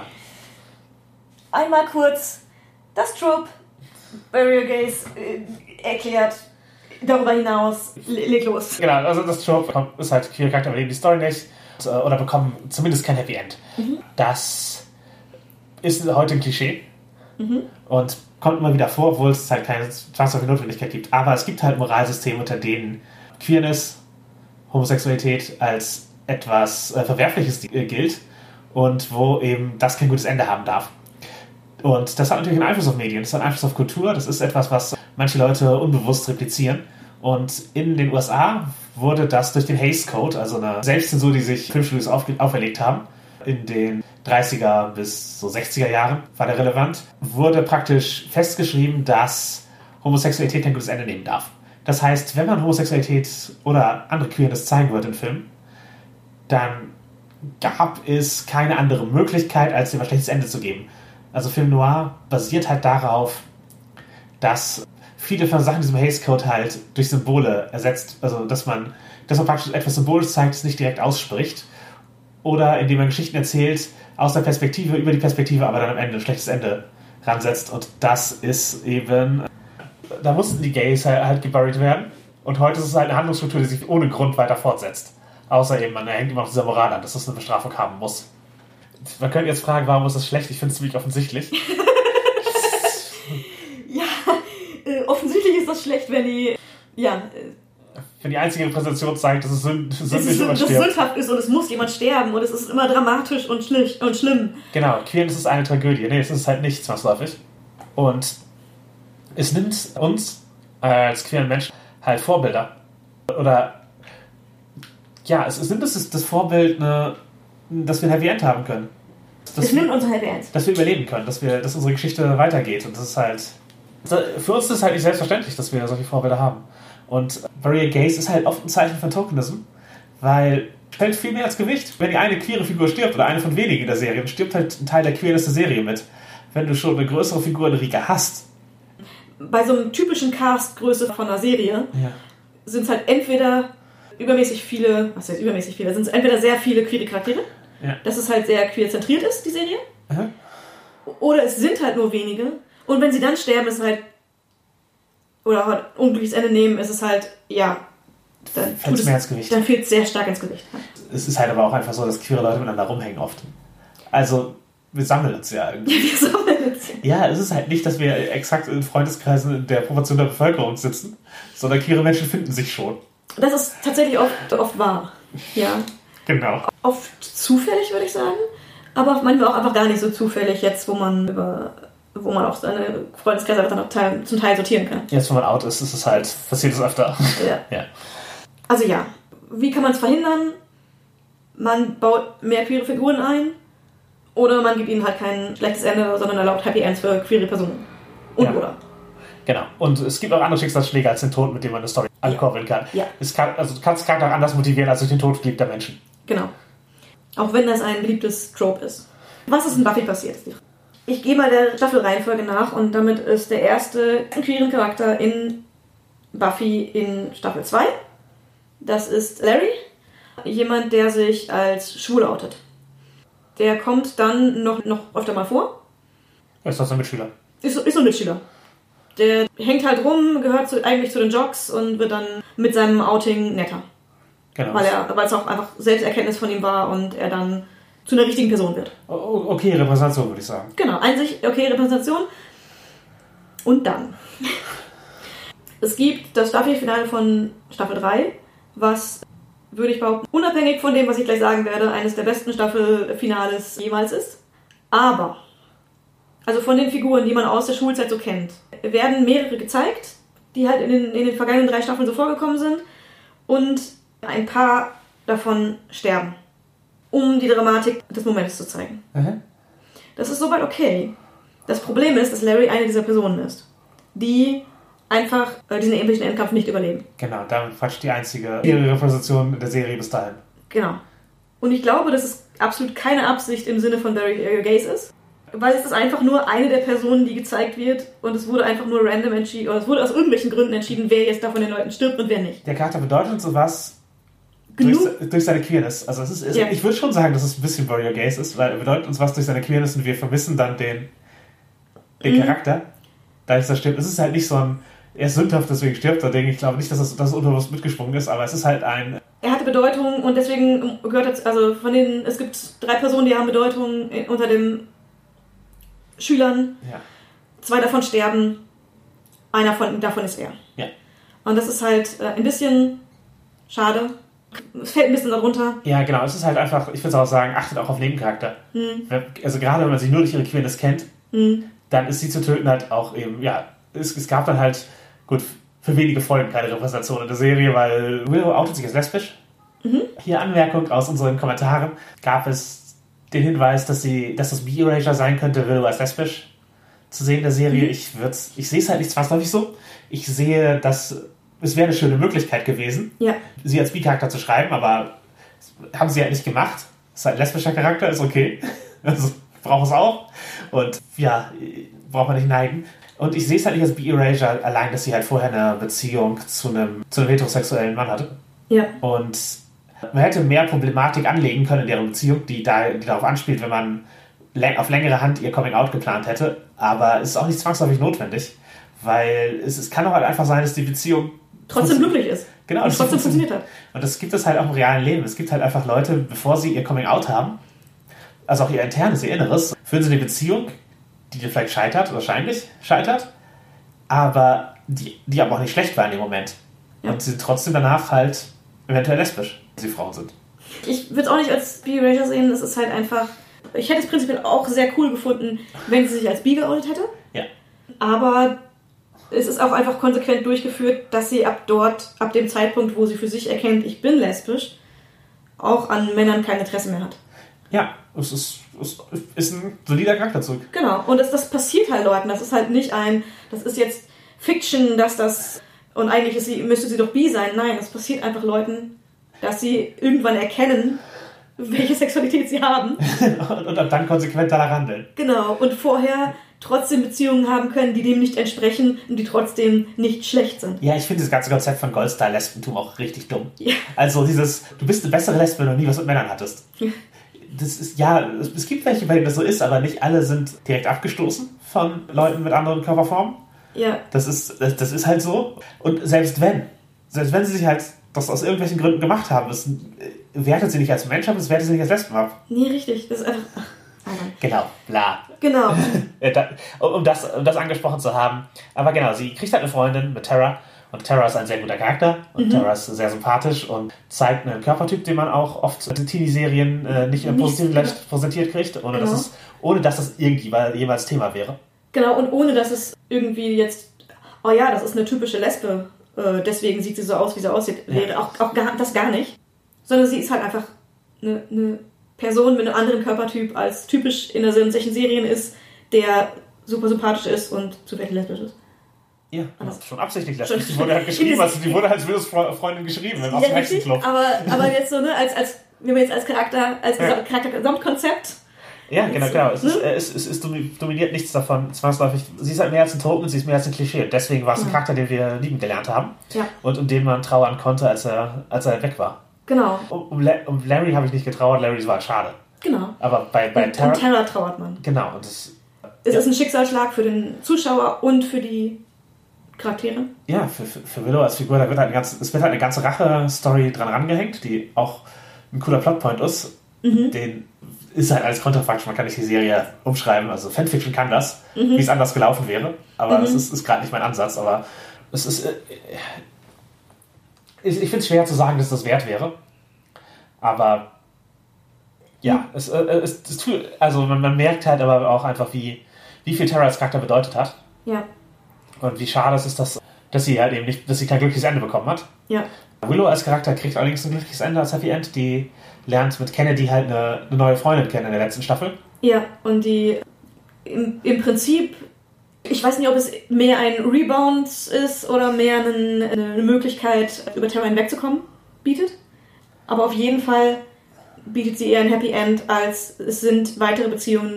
Einmal kurz das Trope Barrier Gaze erklärt. Darüber hinaus, leg los. Genau, also das Trope ist halt, queere Charakter überleben die Story nicht oder bekommen zumindest kein Happy End. Das ist heute ein Klischee und kommt immer wieder vor, obwohl es halt keine zwangsläufige Notwendigkeit gibt. Aber es gibt halt Moralsysteme, unter denen Queerness, Homosexualität als etwas Verwerfliches gilt und wo eben das kein gutes Ende haben darf. Und das hat natürlich einen Einfluss auf Medien, das hat einen Einfluss auf Kultur, das ist etwas, was manche Leute unbewusst replizieren. Und in den USA wurde das durch den Hays Code, also eine Selbstzensur, die sich Filmstudios auferlegt haben, in den 30er bis so 60er Jahren, war der relevant, wurde praktisch festgeschrieben, dass Homosexualität kein gutes Ende nehmen darf. Das heißt, wenn man Homosexualität oder andere Queerness zeigen wird im Film, dann gab es keine andere Möglichkeit, als dem ein schlechtes Ende zu geben. Also Film Noir basiert halt darauf, dass viele von Sachen in diesem Hays Code halt durch Symbole ersetzt, also dass man praktisch etwas Symbolisch zeigt, das nicht direkt ausspricht, oder indem man Geschichten erzählt aus der Perspektive, über die Perspektive, aber dann am Ende ein schlechtes Ende ransetzt. Und das ist eben, da mussten die Gays halt geburied werden. Und heute ist es halt eine Handlungsstruktur, die sich ohne Grund weiter fortsetzt. Außer eben, man hängt immer auf dieser Moral an, dass das eine Bestrafung haben muss. Man könnte jetzt fragen, warum ist das schlecht? Ich finde es ziemlich offensichtlich. Offensichtlich ist das schlecht, wenn die, wenn die einzige Präsentation zeigt, dass es sündhaft ist und es muss jemand sterben und es ist immer dramatisch und schlimm. Genau, Queerness ist eine Tragödie. Nee, es ist halt nicht zwangsläufig. Und es nimmt uns als queeren Menschen halt Vorbilder. Oder ja, es nimmt das Vorbild, dass wir ein Happy End haben können. Es nimmt uns ein Happy End. Dass wir überleben können, dass unsere Geschichte weitergeht. Und das ist halt... Für uns ist es halt nicht selbstverständlich, dass wir solche Vorbilder haben. Und Barrier Gaze ist halt oft ein Zeichen von Tokenism, weil es fällt viel mehr als Gewicht. Wenn die eine queere Figur stirbt oder eine von wenigen in der Serie, dann stirbt halt ein Teil der Queerness der Serie mit. Wenn du schon eine größere Figur in Rika hast. Bei so einem typischen Castgröße von einer Serie sind es halt entweder übermäßig viele, sind es entweder sehr viele queere Charaktere, dass es halt sehr queer zentriert ist, die Serie, oder es sind halt nur wenige. Und wenn sie dann sterben, ist es halt, oder halt unglückliches Ende nehmen, ist es halt, dann fällt es mehr ins Gewicht. Dann fehlt es sehr stark ins Gewicht. Es ist halt aber auch einfach so, dass queere Leute miteinander rumhängen oft. Also, wir sammeln uns ja irgendwie. Wir sammeln uns. Ja, es ist halt nicht, dass wir exakt in Freundeskreisen der Proportion der Bevölkerung sitzen, sondern queere Menschen finden sich schon. Das ist tatsächlich oft wahr. Ja. Genau. Oft zufällig, würde ich sagen. Aber manchmal auch einfach gar nicht so zufällig, jetzt, wo man auch seine Freundeskreise einfach dann zum Teil sortieren kann. Jetzt, wo man out ist, passiert es öfter. Ja. Also wie kann man es verhindern? Man baut mehr queere Figuren ein oder man gibt ihnen halt kein schlechtes Ende, sondern erlaubt Happy Ends für queere Personen. Oder. Genau. Und es gibt auch andere Schicksalsschläge als den Tod, mit dem man eine Story ankurbeln kann. Ja. Du kannst Charakter auch anders motivieren als durch den Tod geliebter Menschen. Genau. Auch wenn das ein beliebtes Trope ist. Was ist in Buffy passiert? Ich gehe mal der Staffelreihenfolge nach und damit ist der erste queeren Charakter in Buffy in Staffel 2. Das ist Larry, jemand, der sich als schwul outet. Der kommt dann noch öfter mal vor. Ist das ein Mitschüler? Ist ein Mitschüler. Der hängt halt rum, gehört eigentlich zu den Jocks und wird dann mit seinem Outing netter. Genau. Weil es auch einfach Selbsterkenntnis von ihm war und er dann zu einer richtigen Person wird. Okay, Repräsentation, würde ich sagen. Genau, okay, Repräsentation. Und dann. Es gibt das Staffelfinale von Staffel 3, was, würde ich behaupten, unabhängig von dem, was ich gleich sagen werde, eines der besten Staffelfinales jemals ist. Aber, also von den Figuren, die man aus der Schulzeit so kennt, werden mehrere gezeigt, die halt in den vergangenen 3 Staffeln so vorgekommen sind. Und ein paar davon sterben, um die Dramatik des Moments zu zeigen. Mhm. Das ist soweit okay. Das Problem ist, dass Larry eine dieser Personen ist, die einfach diesen epischen Endkampf nicht überleben. Genau, damit quatscht die einzige Repräsentation der Serie bis dahin. Genau. Und ich glaube, dass es absolut keine Absicht im Sinne von Barry Gaze ist, weil es ist einfach nur eine der Personen, die gezeigt wird und es wurde einfach nur random entschieden, oder es wurde aus irgendwelchen Gründen entschieden, wer jetzt da von den Leuten stirbt und wer nicht. Der Charakter bedeutet uns sowas durch seine Queerness. Also Ja. Ich würde schon sagen, dass es ein bisschen Warrior Gaze ist, weil er bedeutet uns was durch seine Queerness und wir vermissen dann den Charakter, da er stirbt. Es ist halt nicht so ein, er ist sündhaft, deswegen stirbt er Ding. Ich glaube nicht, dass das unterbewusst mitgesprungen ist, aber es ist halt ein... Er hatte Bedeutung und deswegen gehört es, also es gibt 3 Personen, die haben Bedeutung unter den Schülern. Ja. 2 davon sterben, einer davon ist er. Ja. Und das ist halt ein bisschen schade. Es fällt ein bisschen darunter. Ja, genau. Es ist halt einfach, ich würde auch sagen, achtet auch auf Nebencharakter. Also gerade wenn man sich nur durch ihre Queerness kennt, dann ist sie zu töten halt auch eben, ja, es gab dann halt, gut, für wenige Folgen keine Repräsentation in der Serie, weil Willow outet sich als lesbisch. Hier Anmerkung aus unseren Kommentaren. Gab es den Hinweis, dass das B-Erasure sein könnte, Willow als lesbisch zu sehen in der Serie. Ich sehe es halt nicht zwangsläufig so. Ich sehe, dass es wäre eine schöne Möglichkeit gewesen, sie als B-Charakter zu schreiben, aber haben sie halt nicht gemacht. Ist halt ein lesbischer Charakter, ist okay. Also braucht es auch. Und ja, braucht man nicht neigen. Und ich sehe es halt nicht als B-Erasure, allein, dass sie halt vorher eine Beziehung zu einem heterosexuellen Mann hatte. Ja. Und man hätte mehr Problematik anlegen können in deren Beziehung, die darauf anspielt, wenn man auf längere Hand ihr Coming-out geplant hätte. Aber es ist auch nicht zwangsläufig notwendig, weil es kann auch halt einfach sein, dass die Beziehung trotzdem glücklich ist. Genau. Und trotzdem funktioniert hat. Und das gibt es halt auch im realen Leben. Es gibt halt einfach Leute, bevor sie ihr Coming-out haben, also auch ihr internes, ihr Inneres, führen sie eine Beziehung, die vielleicht wahrscheinlich scheitert, aber die aber auch nicht schlecht war in dem Moment. Ja. Und sie sind trotzdem danach halt eventuell lesbisch, wenn sie Frauen sind. Ich würde es auch nicht als B-Erasure sehen, es ist halt einfach... Ich hätte es prinzipiell auch sehr cool gefunden, wenn sie sich als bi geoutet hätte. Ja. Aber es ist auch einfach konsequent durchgeführt, dass sie ab dem Zeitpunkt, wo sie für sich erkennt, ich bin lesbisch, auch an Männern kein Interesse mehr hat. Ja, es ist ein solider Charakterzug. Genau, und das passiert halt Leuten. Das ist halt nicht das ist jetzt Fiction, dass das, und eigentlich müsste sie doch bi sein. Nein, das passiert einfach Leuten, dass sie irgendwann erkennen, welche Sexualität sie haben. und ab dann konsequent danach handeln. Genau, und vorher trotzdem Beziehungen haben können, die dem nicht entsprechen und die trotzdem nicht schlecht sind. Ja, ich finde das ganze Konzept von Goldstar-Lesbentum auch richtig dumm. Ja. Also du bist eine bessere Lesbe, wenn du nie was mit Männern hattest. Ja. Das ist, ja, es gibt welche, bei denen das so ist, aber nicht alle sind direkt abgestoßen von Leuten mit anderen Körperformen. Ja. Das ist halt so. Und selbst wenn sie sich halt das aus irgendwelchen Gründen gemacht haben, das wertet sie nicht als Mensch ab, das wertet sie nicht als Lesben ab. Nee, richtig. Das ist einfach... Genau, bla. Genau. um das angesprochen zu haben. Aber genau, sie kriegt halt eine Freundin mit Tara. Und Tara ist ein sehr guter Charakter. Und Tara ist sehr sympathisch und zeigt einen Körpertyp, den man auch oft in Teenie-Serien nicht im positiven Licht präsentiert kriegt, ohne dass das jemals Thema wäre. Genau, und ohne dass es irgendwie jetzt, oh ja, das ist eine typische Lesbe, deswegen sieht sie so aus, wie sie aussieht. Ja. Auch gar nicht. Sondern sie ist halt einfach eine Person mit einem anderen Körpertyp, als typisch in solchen Serien ist, der super sympathisch ist und zufällig lesbisch ist. Ja, schon absichtlich lesbisch. Die wurde halt geschrieben, die wurde als Willows Freundin geschrieben. Ja, richtig, aber jetzt so, ne, wenn wir jetzt als Charakter, Charakter-Gesamtkonzept. Ja, genau. Es dominiert nichts davon zwangsläufig. Sie ist halt mehr als ein Token, sie ist mehr als ein Klischee. Deswegen war es ein Charakter, den wir lieben gelernt haben. Ja. Und um den man trauern konnte, als er weg war. Genau. Um Larry habe ich nicht getrauert, Larry war schade. Genau. Aber bei Tara... Um Tara trauert man. Genau. Und es ist ein Schicksalsschlag für den Zuschauer und für die Charaktere. Ja, für Willow als Figur, wird halt eine ganze Rache-Story dran rangehängt, die auch ein cooler Plotpoint ist. Den ist halt alles kontrafaktisch, man kann nicht die Serie umschreiben, also Fanfiction kann das, wie es anders gelaufen wäre, aber das ist gerade nicht mein Ansatz, aber es ist, ich finde es schwer zu sagen, dass das wert wäre, aber ja, es tut, also man merkt halt aber auch einfach, wie viel Tara als Charakter bedeutet hat. Ja. Und wie schade es ist, dass sie halt eben nicht, dass sie kein glückliches Ende bekommen hat. Ja. Willow als Charakter kriegt allerdings ein glückliches Ende als Happy End. Die lernt mit Kennedy halt eine neue Freundin kennen in der letzten Staffel. Ja, und die im Prinzip, ich weiß nicht, ob es mehr ein Rebound ist oder mehr eine Möglichkeit, über Terra hinwegzukommen, bietet. Aber auf jeden Fall bietet sie eher ein Happy End, als es sind weitere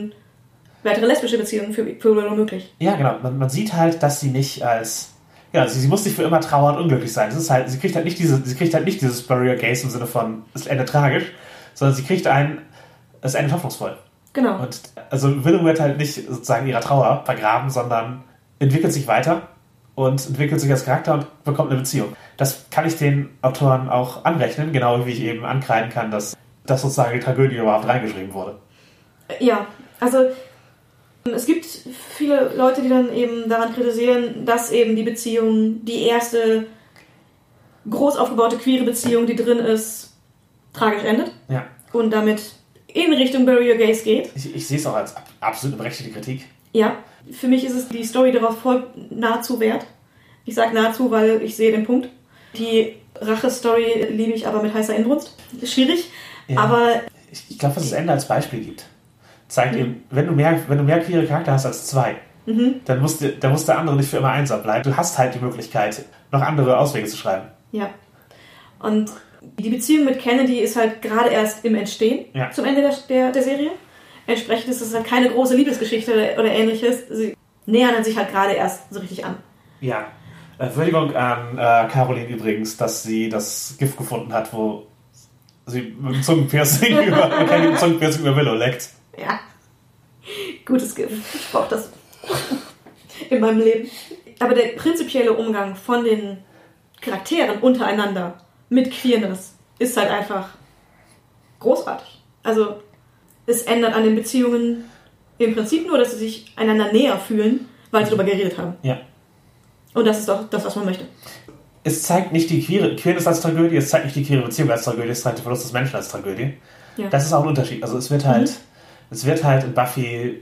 lesbische Beziehungen für Willow möglich. Ja, genau. Man sieht halt, dass sie nicht als... Ja, sie muss nicht für immer trauern und unglücklich sein. Das ist halt, sie kriegt halt nicht dieses Barrier Gaze im Sinne von, es endet tragisch, sondern sie kriegt es endet hoffnungsvoll. Genau. Und also Willow wird halt nicht sozusagen in ihrer Trauer vergraben, sondern entwickelt sich weiter und entwickelt sich als Charakter und bekommt eine Beziehung. Das kann ich den Autoren auch anrechnen, genau wie ich eben ankreiden kann, dass sozusagen die Tragödie überhaupt reingeschrieben wurde. Ja, also es gibt viele Leute, die dann eben daran kritisieren, dass eben die Beziehung, die erste groß aufgebaute queere Beziehung, die drin ist, tragisch endet. Ja. Und damit in Richtung Barrier Gaze geht. Ich sehe es auch als absolut berechtigte Kritik. Ja, für mich ist es die Story darauf folgt nahezu wert. Ich sage nahezu, weil ich sehe den Punkt. Die Rache-Story liebe ich aber mit heißer Inbrunst. Ist schwierig, ja. Aber... Ich glaube, dass es das Ende als Beispiel gibt. Zeigt eben, wenn du mehr queere Charakter hast als 2, dann muss der andere nicht für immer einsam bleiben. Du hast halt die Möglichkeit, noch andere Auswege zu schreiben. Ja. Und die Beziehung mit Kennedy ist halt gerade erst im Entstehen, zum Ende der Serie. Entsprechend ist es halt keine große Liebesgeschichte oder ähnliches. Sie nähern sich halt gerade erst so richtig an. Ja. Würdigung an Caroline übrigens, dass sie das Gift gefunden hat, wo sie mit dem Zungenpiercing über Willow leckt. Ja, gutes Gift. Ich brauche das in meinem Leben. Aber der prinzipielle Umgang von den Charakteren untereinander mit Queerness ist halt einfach großartig. Also es ändert an den Beziehungen im Prinzip nur, dass sie sich einander näher fühlen, weil sie darüber geredet haben. Ja. Und das ist doch das, was man möchte. Es zeigt nicht die Queerness als Tragödie, es zeigt nicht die queere Beziehung als Tragödie, es zeigt den Verlust des Menschen als Tragödie. Ja. Das ist auch ein Unterschied. Also es wird halt in Buffy,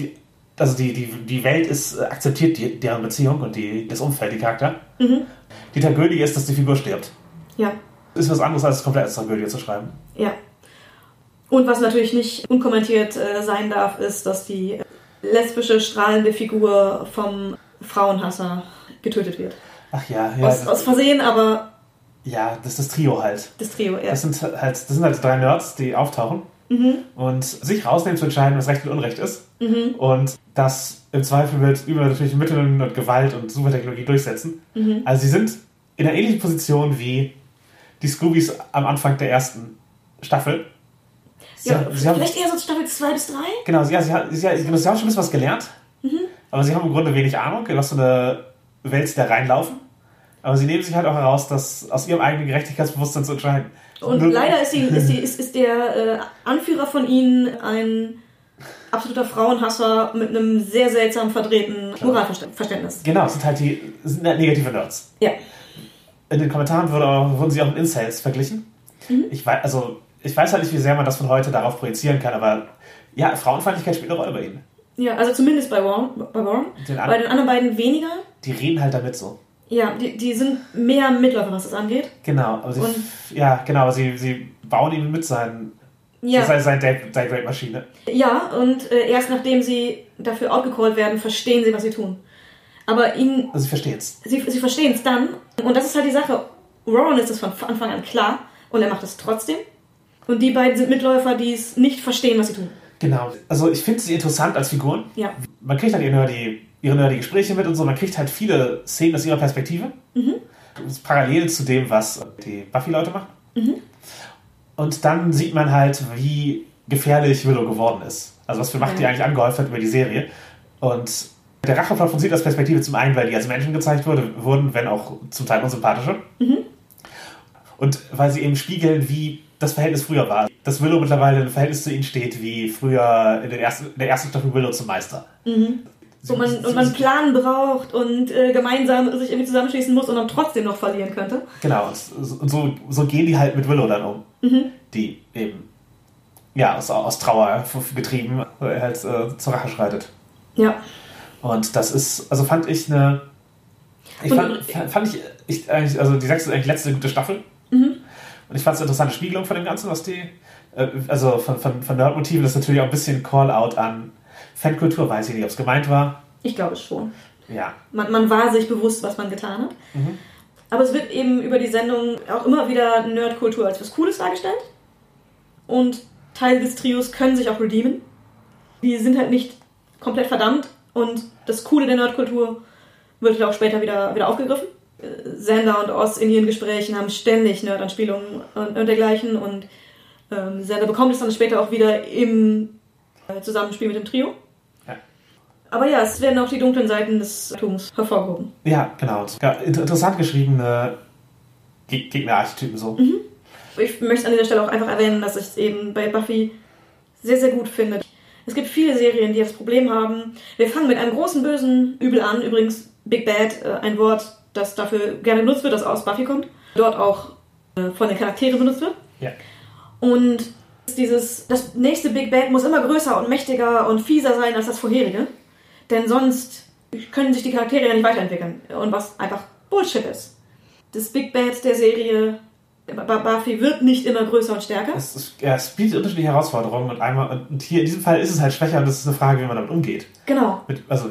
die Welt akzeptiert deren Beziehung und das Umfeld, die Charakter. Die Tragödie ist, dass die Figur stirbt. Ja. Ist was anderes, als es komplett als Tragödie zu schreiben. Ja. Und was natürlich nicht unkommentiert sein darf, ist, dass die lesbische, strahlende Figur vom Frauenhasser getötet wird. Ach ja. Aus Versehen, aber... Ja, das ist das Trio halt. Das Trio, ja. Das sind halt 3 Nerds, die auftauchen und sich rausnehmen zu entscheiden, was Recht und Unrecht ist. Und das im Zweifel über natürlich Mitteln und Gewalt und Supertechnologie durchsetzen. Also sie sind in einer ähnlichen Position wie die Scoobies am Anfang der ersten Staffel. Sie vielleicht eher so Staffel 2 bis 3? Genau, sie haben schon ein bisschen was gelernt, aber sie haben im Grunde wenig Ahnung, in was so eine Welt sie da reinlaufen. Aber sie nehmen sich halt auch heraus, das aus ihrem eigenen Gerechtigkeitsbewusstsein zu entscheiden. Und leider ist der Anführer von ihnen ein absoluter Frauenhasser mit einem sehr seltsam verdrehten Moralverständnis. Genau, es sind halt negative Nerds. Ja. In den Kommentaren wurden sie auch mit Incels verglichen. Ich weiß halt nicht, wie sehr man das von heute darauf projizieren kann, aber ja, Frauenfeindlichkeit spielt eine Rolle bei ihnen. Ja, also zumindest bei Warren. Bei den anderen beiden weniger. Die reden halt damit so. Ja, die sind mehr Mitläufer, was das angeht. Genau, aber sie bauen ihn mit seine Date-Rape-Maschine. Ja, und erst nachdem sie dafür outgecallt werden, verstehen sie, was sie tun. Aber sie verstehen es. Sie verstehen es dann. Und das ist halt die Sache. Warren ist es von Anfang an klar und er macht es trotzdem. Und die beiden sind Mitläufer, die es nicht verstehen, was sie tun. Genau. Also ich finde sie interessant als Figuren. Ja. Man kriegt halt ihre nerdy Gespräche mit und so. Man kriegt halt viele Szenen aus ihrer Perspektive. Das ist parallel zu dem, was die Buffy-Leute machen. Und dann sieht man halt, wie gefährlich Willow geworden ist. Also was für Macht die eigentlich angehäuft hat über die Serie. Und der Racheplot von sie aus Perspektive zum einen, weil die als Menschen gezeigt wurden, wenn auch zum Teil unsympathische. Und weil sie eben spiegeln, wie das Verhältnis früher war. dass Willow mittlerweile im Verhältnis zu ihnen steht, wie früher in der ersten Staffel Willow zum Meister. Und man einen Plan braucht und gemeinsam sich irgendwie zusammenschließen muss und dann trotzdem noch verlieren könnte. Genau, und so gehen die halt mit Willow dann um. Die eben aus Trauer getrieben halt zur Rache schreitet. Ja. Und das ist, also fand ich eine... die 6. ist eigentlich die letzte gute Staffel. Und ich fand es eine interessante Spiegelung von dem Ganzen, was die... Also von Nerd-Motiven, das ist natürlich auch ein bisschen Call-out an Fankultur, weiß ich nicht, ob es gemeint war. Ich glaube schon. Ja. Man war sich bewusst, was man getan hat. Aber es wird eben über die Sendung auch immer wieder Nerdkultur als was Cooles dargestellt. Und Teile des Trios können sich auch redeemen. Die sind halt nicht komplett verdammt. Und das Coole der Nerdkultur wird auch später wieder aufgegriffen. Xander und Oz in ihren Gesprächen haben ständig Nerd-Anspielungen und dergleichen. Und Xander bekommt es dann später auch wieder im Zusammenspiel mit dem Trio. Ja. Aber ja, es werden auch die dunklen Seiten des Tums hervorgehoben. Ja, genau. Ja, interessant geschriebene Gegnerarchetypen so. Ich möchte an dieser Stelle auch einfach erwähnen, dass ich es eben bei Buffy sehr, sehr gut finde. Es gibt viele Serien, die das Problem haben. Wir fangen mit einem großen, bösen Übel an. Übrigens, Big Bad, ein Wort, das dafür gerne benutzt wird, das aus Buffy kommt. Dort auch von den Charakteren benutzt wird. Ja. Und das nächste Big Bad muss immer größer und mächtiger und fieser sein als das vorherige. Denn sonst können sich die Charaktere ja nicht weiterentwickeln. Und was einfach Bullshit ist. Das Big Bad der Serie Buffy wird nicht immer größer und stärker. Es bietet unterschiedliche Herausforderungen und hier in diesem Fall ist es halt schwächer und das ist eine Frage, wie man damit umgeht. Genau.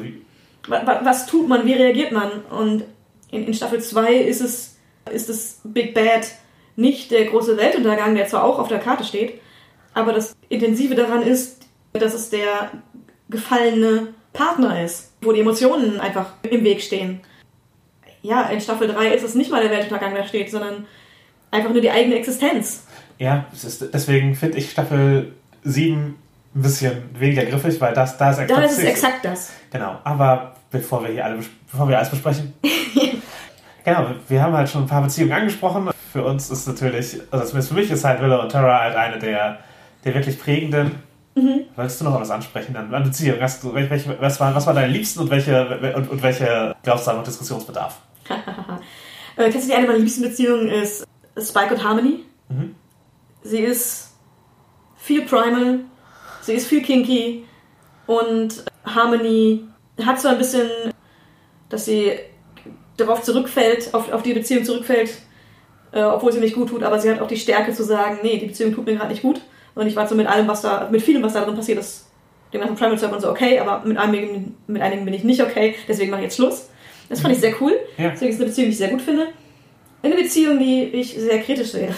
Was tut man, wie reagiert man? Und in Staffel 2 ist das Big Bad nicht der große Weltuntergang, der zwar auch auf der Karte steht, aber das Intensive daran ist, dass es der gefallene Partner ist, wo die Emotionen einfach im Weg stehen. Ja, in Staffel 3 ist es nicht mal der Weltuntergang, der steht, sondern einfach nur die eigene Existenz. Ja, deswegen finde ich Staffel 7 ein bisschen weniger griffig, weil da ist es exakt das. Genau, aber bevor wir alles besprechen. Genau, wir haben halt schon ein paar Beziehungen angesprochen. Für uns ist natürlich, also zumindest für mich ist halt Willow und Tara halt eine der wirklich prägenden. Wolltest du noch was ansprechen an Beziehungen? Was war deine Liebsten und welche glaubst du haben noch Diskussionsbedarf? Kennst du eine meiner liebsten Beziehungen ist Spike und Harmony. Sie ist viel primal, sie ist viel kinky und Harmony hat so ein bisschen, dass sie darauf zurückfällt, auf die Beziehung zurückfällt, obwohl sie nicht gut tut, aber sie hat auch die Stärke zu sagen, nee, die Beziehung tut mir gerade nicht gut und ich war so mit vielem, was da drin passiert ist, dem ganzen Primal Stuff und so okay, aber mit einigen bin ich nicht okay, deswegen mache ich jetzt Schluss. Das fand ich sehr cool. Ja. Deswegen ist es eine Beziehung, die ich sehr gut finde. Eine Beziehung, die ich sehr kritisch sehe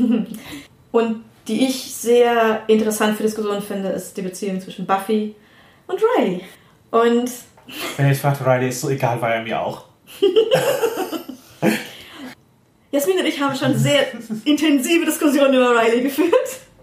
und die ich sehr interessant für Diskussionen finde, ist die Beziehung zwischen Buffy und Riley. Und wenn ich fragte, Riley ist so egal, war er mir auch. Jasmin und ich haben schon sehr intensive Diskussionen über Riley geführt.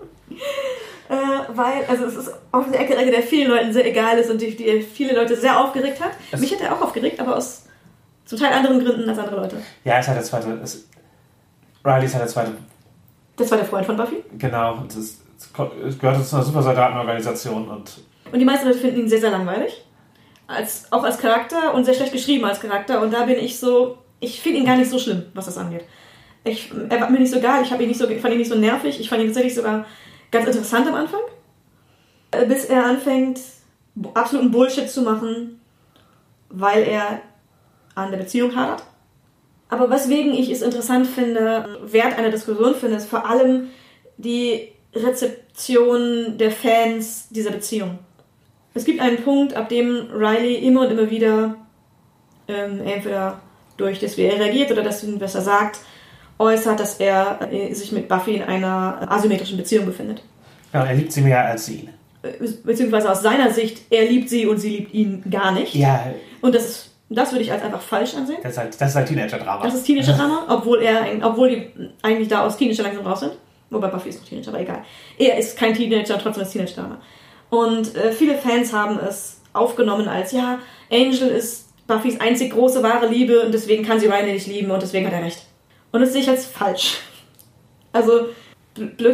Weil es ist auf eine Ecke, der vielen Leuten sehr egal ist und die viele Leute sehr aufgeregt hat. Mich hat er auch aufgeregt, aber aus zum Teil anderen Gründen als andere Leute. Ja, Riley ist halt der zweite. Das war der Freund von Buffy? Genau, es gehörte zu einer Supersoldatenorganisation. Und die meisten Leute finden ihn sehr, sehr langweilig. Auch als Charakter und sehr schlecht geschrieben als Charakter. Und da bin ich so, ich finde ihn gar nicht so schlimm, was das angeht. Er war mir nicht so geil, fand ihn nicht so nervig. Ich fand ihn tatsächlich sogar ganz interessant am Anfang. Bis er anfängt, absoluten Bullshit zu machen, weil er an der Beziehung hadert. Aber weswegen ich es interessant finde, wert einer Diskussion finde, ist vor allem die Rezeption der Fans dieser Beziehung. Es gibt einen Punkt, ab dem Riley immer und immer wieder entweder durch das, wie er reagiert oder das, was er sagt, äußert, dass er sich mit Buffy in einer asymmetrischen Beziehung befindet. Ja, er liebt sie mehr als sie. Beziehungsweise aus seiner Sicht, er liebt sie und sie liebt ihn gar nicht. Ja. Und das würde ich als einfach falsch ansehen. Das ist halt Teenager-Drama. Das ist Teenager-Drama, obwohl die eigentlich da aus Teenager langsam raus sind. Wobei Buffy ist noch Teenager, aber egal. Er ist kein Teenager, trotzdem ist Teenager-Drama. Und viele Fans haben es aufgenommen als, ja, Angel ist Buffys einzig große, wahre Liebe und deswegen kann sie Riley nicht lieben und deswegen hat er recht. Und das sehe ich als falsch. Also, Blödsinn.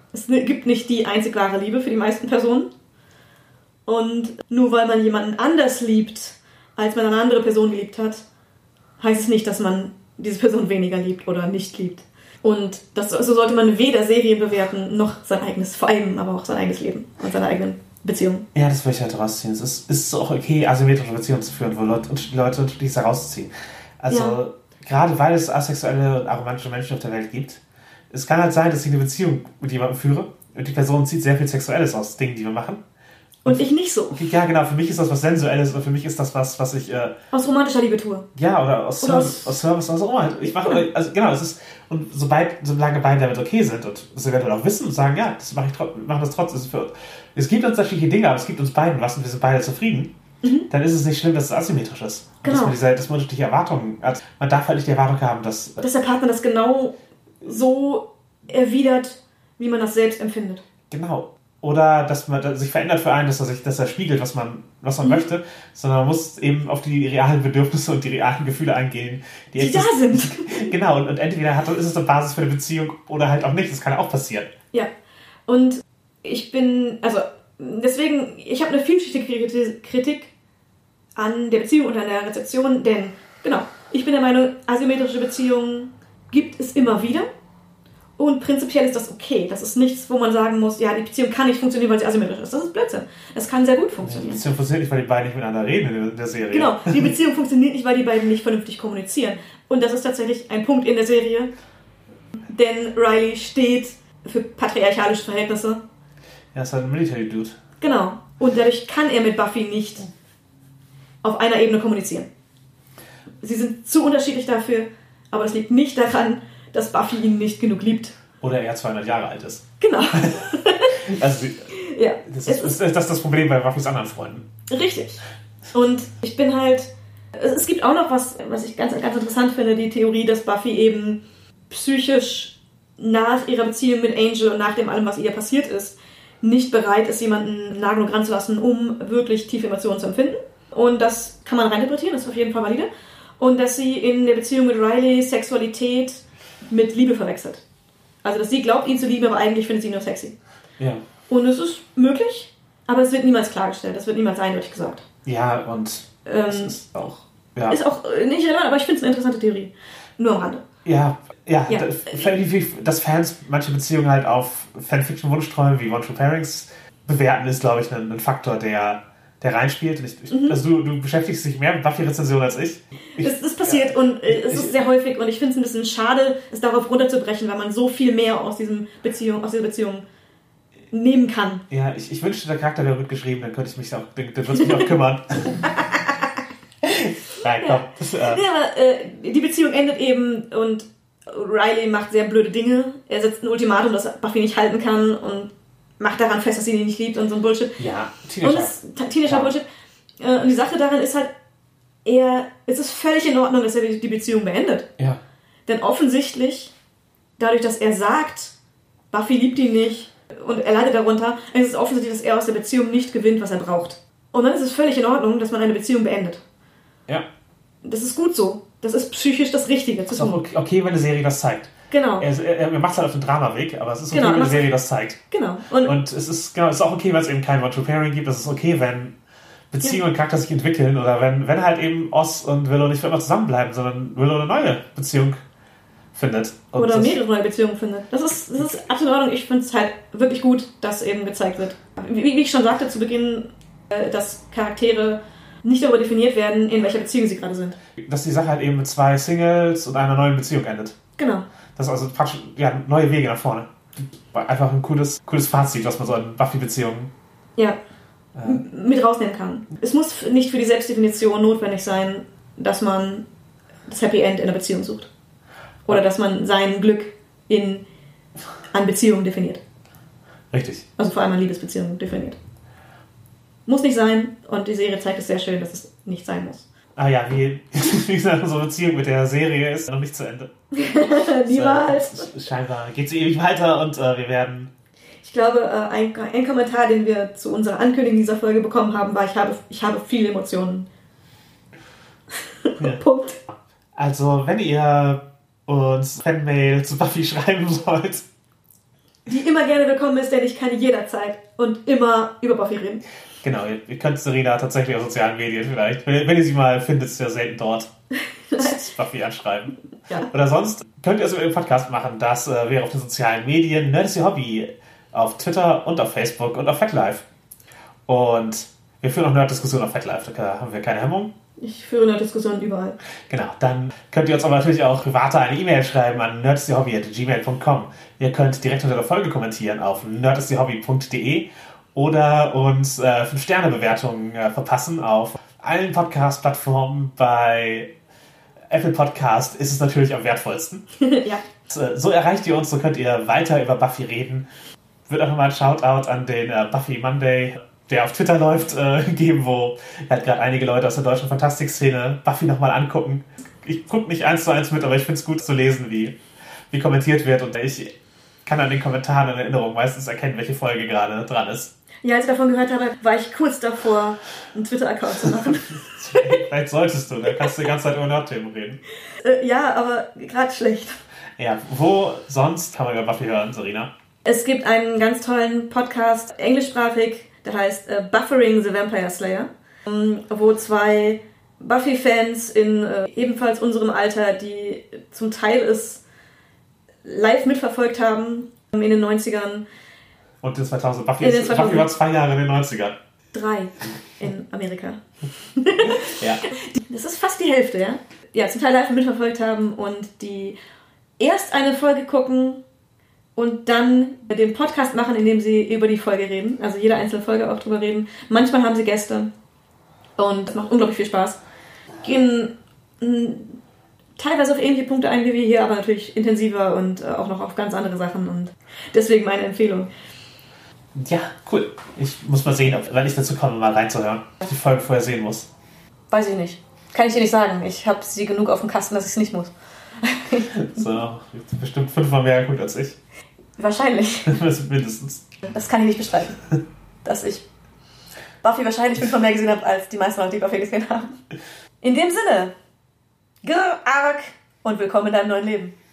Es gibt nicht die einzig wahre Liebe für die meisten Personen. Und nur weil man jemanden anders liebt, als man eine andere Person geliebt hat, heißt es nicht, dass man diese Person weniger liebt oder nicht liebt. Und so sollte man weder Serien bewerten, noch sein eigenes, vor allem aber auch sein eigenes Leben und seine eigenen Beziehungen. Ja, das will ich halt rausziehen. Es ist auch okay, asymmetrische Beziehungen zu führen, wo Leute unterschiedlich herausziehen. Also, gerade weil es asexuelle und aromantische Menschen auf der Welt gibt, es kann halt sein, dass ich eine Beziehung mit jemandem führe und die Person zieht sehr viel Sexuelles aus Dingen, die wir machen. Und ich nicht so. Ja, genau. Für mich ist das was Sensuelles und für mich ist das was ich... aus romantischer Liebe tue. Ja, oder aus Service, was auch immer. Ich mache, also genau, es ist... Und solange beide damit okay sind und es eventuell auch wissen und sagen, ja, das machen das trotzdem. Es gibt uns unterschiedliche Dinge, aber es gibt uns beiden was und wir sind beide zufrieden. Dann ist es nicht schlimm, dass es asymmetrisch ist. Genau. Dass man unterschiedliche Erwartungen hat. Man darf halt nicht die Erwartung haben, dass der Partner das genau so erwidert, wie man das selbst empfindet. Genau. Oder dass man sich verändert für einen, dass er spiegelt, was man möchte, sondern man muss eben auf die realen Bedürfnisse und die realen Gefühle eingehen, die da sind. Genau, und entweder ist es eine Basis für eine Beziehung oder halt auch nicht. Das kann auch passieren. Ja, und ich habe eine vielschichtige Kritik an der Beziehung und an der Rezeption, denn, genau, ich bin der Meinung, asymmetrische Beziehungen gibt es immer wieder. Und prinzipiell ist das okay. Das ist nichts, wo man sagen muss, ja, die Beziehung kann nicht funktionieren, weil sie asymmetrisch ist. Das ist Blödsinn. Das kann sehr gut funktionieren. Die Beziehung funktioniert nicht, weil die beiden nicht miteinander reden in der Serie. Genau, die Beziehung funktioniert nicht, weil die beiden nicht vernünftig kommunizieren. Und das ist tatsächlich ein Punkt in der Serie. Denn Riley steht für patriarchalische Verhältnisse. Ja, ist halt ein Military-Dude. Genau. Und dadurch kann er mit Buffy nicht auf einer Ebene kommunizieren. Sie sind zu unterschiedlich dafür, aber das liegt nicht daran, dass Buffy ihn nicht genug liebt. Oder er 200 Jahre alt ist. Genau. Also, ja, das ist das Problem bei Buffys anderen Freunden. Richtig. Und ich bin halt... Es gibt auch noch was ich ganz, ganz interessant finde, die Theorie, dass Buffy eben psychisch nach ihrer Beziehung mit Angel und nach dem allem, was ihr passiert ist, nicht bereit ist, jemanden nah genug ranzulassen, um wirklich tiefe Emotionen zu empfinden. Und das kann man reininterpretieren, das ist auf jeden Fall valide. Und dass sie in der Beziehung mit Riley Sexualität mit Liebe verwechselt. Also, dass sie glaubt, ihn zu lieben, aber eigentlich findet sie ihn nur sexy. Ja. Und es ist möglich, aber es wird niemals klargestellt. Es wird niemals eindeutig gesagt. Ja, und es ist auch... Ja. Ist auch nicht relevant, aber ich finde es eine interessante Theorie. Nur am Rande. Ja. Dass Fans manche Beziehungen halt auf Fanfiction-Wunschträume wie One True Pairings bewerten, ist, glaube ich, ein Faktor, der reinspielt. Also du beschäftigst dich mehr mit Buffy-Rezensionen als ich. Das passiert und es ist sehr häufig und ich finde es ein bisschen schade, es darauf runterzubrechen, weil man so viel mehr aus dieser Beziehung nehmen kann. Ja, ich wünschte, der Charakter wäre gut geschrieben, dann könnte ich mich auch, dann würde es mich auch kümmern. Nein, komm. Ja, aber die Beziehung endet eben und Riley macht sehr blöde Dinge. Er setzt ein Ultimatum, das Buffy nicht halten kann und macht daran fest, dass sie ihn nicht liebt und so ein Bullshit. Ja, Teenager Bullshit. Und die Sache daran ist halt, es ist völlig in Ordnung, dass er die Beziehung beendet. Ja. Denn offensichtlich, dadurch, dass er sagt, Buffy liebt ihn nicht und er leidet darunter, ist es offensichtlich, dass er aus der Beziehung nicht gewinnt, was er braucht. Und dann ist es völlig in Ordnung, dass man eine Beziehung beendet. Ja. Das ist gut so. Das ist psychisch das Richtige zu tun. Ist auch okay, wenn eine Serie das zeigt. Genau. Er macht es halt auf den Dramaweg, aber es ist okay, wenn eine Serie das zeigt. Genau. Und es ist auch okay, wenn es eben kein One-True-Pairing gibt. Es ist okay, wenn Beziehungen und Charakter sich entwickeln oder wenn halt eben Oz und Willow nicht für immer zusammenbleiben, sondern Willow eine neue Beziehung findet. Oder mehrere neue Beziehungen findet. Das ist absolut in Ordnung. Ich finde es halt wirklich gut, dass eben gezeigt wird. Wie ich schon sagte zu Beginn, dass Charaktere nicht darüber definiert werden, in welcher Beziehung sie gerade sind. Dass die Sache halt eben mit 2 Singles und einer neuen Beziehung endet. Genau. Das ist also praktisch, neue Wege nach vorne. Einfach ein cooles Fazit, was man so in Buffy-Beziehungen mit rausnehmen kann. Es muss nicht für die Selbstdefinition notwendig sein, dass man das Happy End in einer Beziehung sucht. Oder dass man sein Glück an Beziehungen definiert. Richtig. Also vor allem an Liebesbeziehungen definiert. Muss nicht sein und die Serie zeigt es sehr schön, dass es nicht sein muss. Ah ja, wie gesagt, unsere Beziehung mit der Serie ist noch nicht zu Ende. Niemals. Scheinbar geht sie ewig weiter und wir werden... Ich glaube, ein Kommentar, den wir zu unserer Ankündigung dieser Folge bekommen haben, war, ich habe viele Emotionen. Ja. Punkt. Also, wenn ihr uns Fanmail zu Buffy schreiben wollt, die immer gerne willkommen ist, denn ich kann jederzeit und immer über Buffy reden. Genau, ihr könnt Serena tatsächlich auf sozialen Medien vielleicht, wenn ihr sie mal findet, ist ja selten dort, Buffy anschreiben. Ja. Oder sonst könnt ihr es über den Podcast machen, das wäre auf den sozialen Medien Nerd ist ihr Hobby, auf Twitter und auf Facebook und auf FatLife. Und wir führen auch Nerd-Diskussionen auf FatLife, da haben wir keine Hemmung. Ich führe eine Diskussion überall. Genau, dann könnt ihr uns aber natürlich auch privat eine E-Mail schreiben an nerdistierhobby@gmail.com. Ihr könnt direkt unter der Folge kommentieren auf nerdistierhobby.de oder uns 5-Sterne-Bewertungen verpassen auf allen Podcast-Plattformen. Bei Apple Podcast ist es natürlich am wertvollsten. Ja. So erreicht ihr uns, so könnt ihr weiter über Buffy reden. Wird auch nochmal ein Shoutout an den Buffy Monday, der auf Twitter läuft, geben, wo halt gerade einige Leute aus der deutschen Fantastik-Szene Buffy nochmal angucken. Ich gucke nicht 1:1 mit, aber ich finde es gut zu lesen, wie kommentiert wird. Und ich kann an den Kommentaren und Erinnerungen meistens erkennen, welche Folge gerade dran ist. Ja, als ich davon gehört habe, war ich kurz davor, einen Twitter-Account zu machen. Vielleicht solltest du, dann kannst du die ganze Zeit über Nerd-Themen reden. Ja, aber gerade schlecht. Ja, wo sonst kann man über Buffy hören, Serena? Es gibt einen ganz tollen Podcast, englischsprachig, der heißt Buffering the Vampire Slayer, wo 2 Buffy-Fans in ebenfalls unserem Alter, die zum Teil es live mitverfolgt haben in den 90ern. Und in 2000. Buffy war 2 Jahre in den 90ern. 3 in Amerika. Ja. Das ist fast die Hälfte, ja? Ja, zum Teil live mitverfolgt haben und die erst eine Folge gucken und dann den Podcast machen, in dem sie über die Folge reden. Also jede einzelne Folge auch drüber reden. Manchmal haben sie Gäste und das macht unglaublich viel Spaß. Gehen teilweise auf ähnliche Punkte ein wie wir hier, aber natürlich intensiver und auch noch auf ganz andere Sachen und deswegen meine Empfehlung. Ja, cool. Ich muss mal sehen, wenn ich dazu komme, mal reinzuhören. Ob ich die Folge vorher sehen muss. Weiß ich nicht. Kann ich dir nicht sagen. Ich habe sie genug auf dem Kasten, dass ich es nicht muss. So, bestimmt 5-mal mehr gut als ich. Wahrscheinlich. Mindestens. Das kann ich nicht bestreiten. Dass ich Buffy wahrscheinlich 5-mal mehr gesehen habe, als die meisten Leute, die Buffy gesehen haben. In dem Sinne, Arg und willkommen in deinem neuen Leben.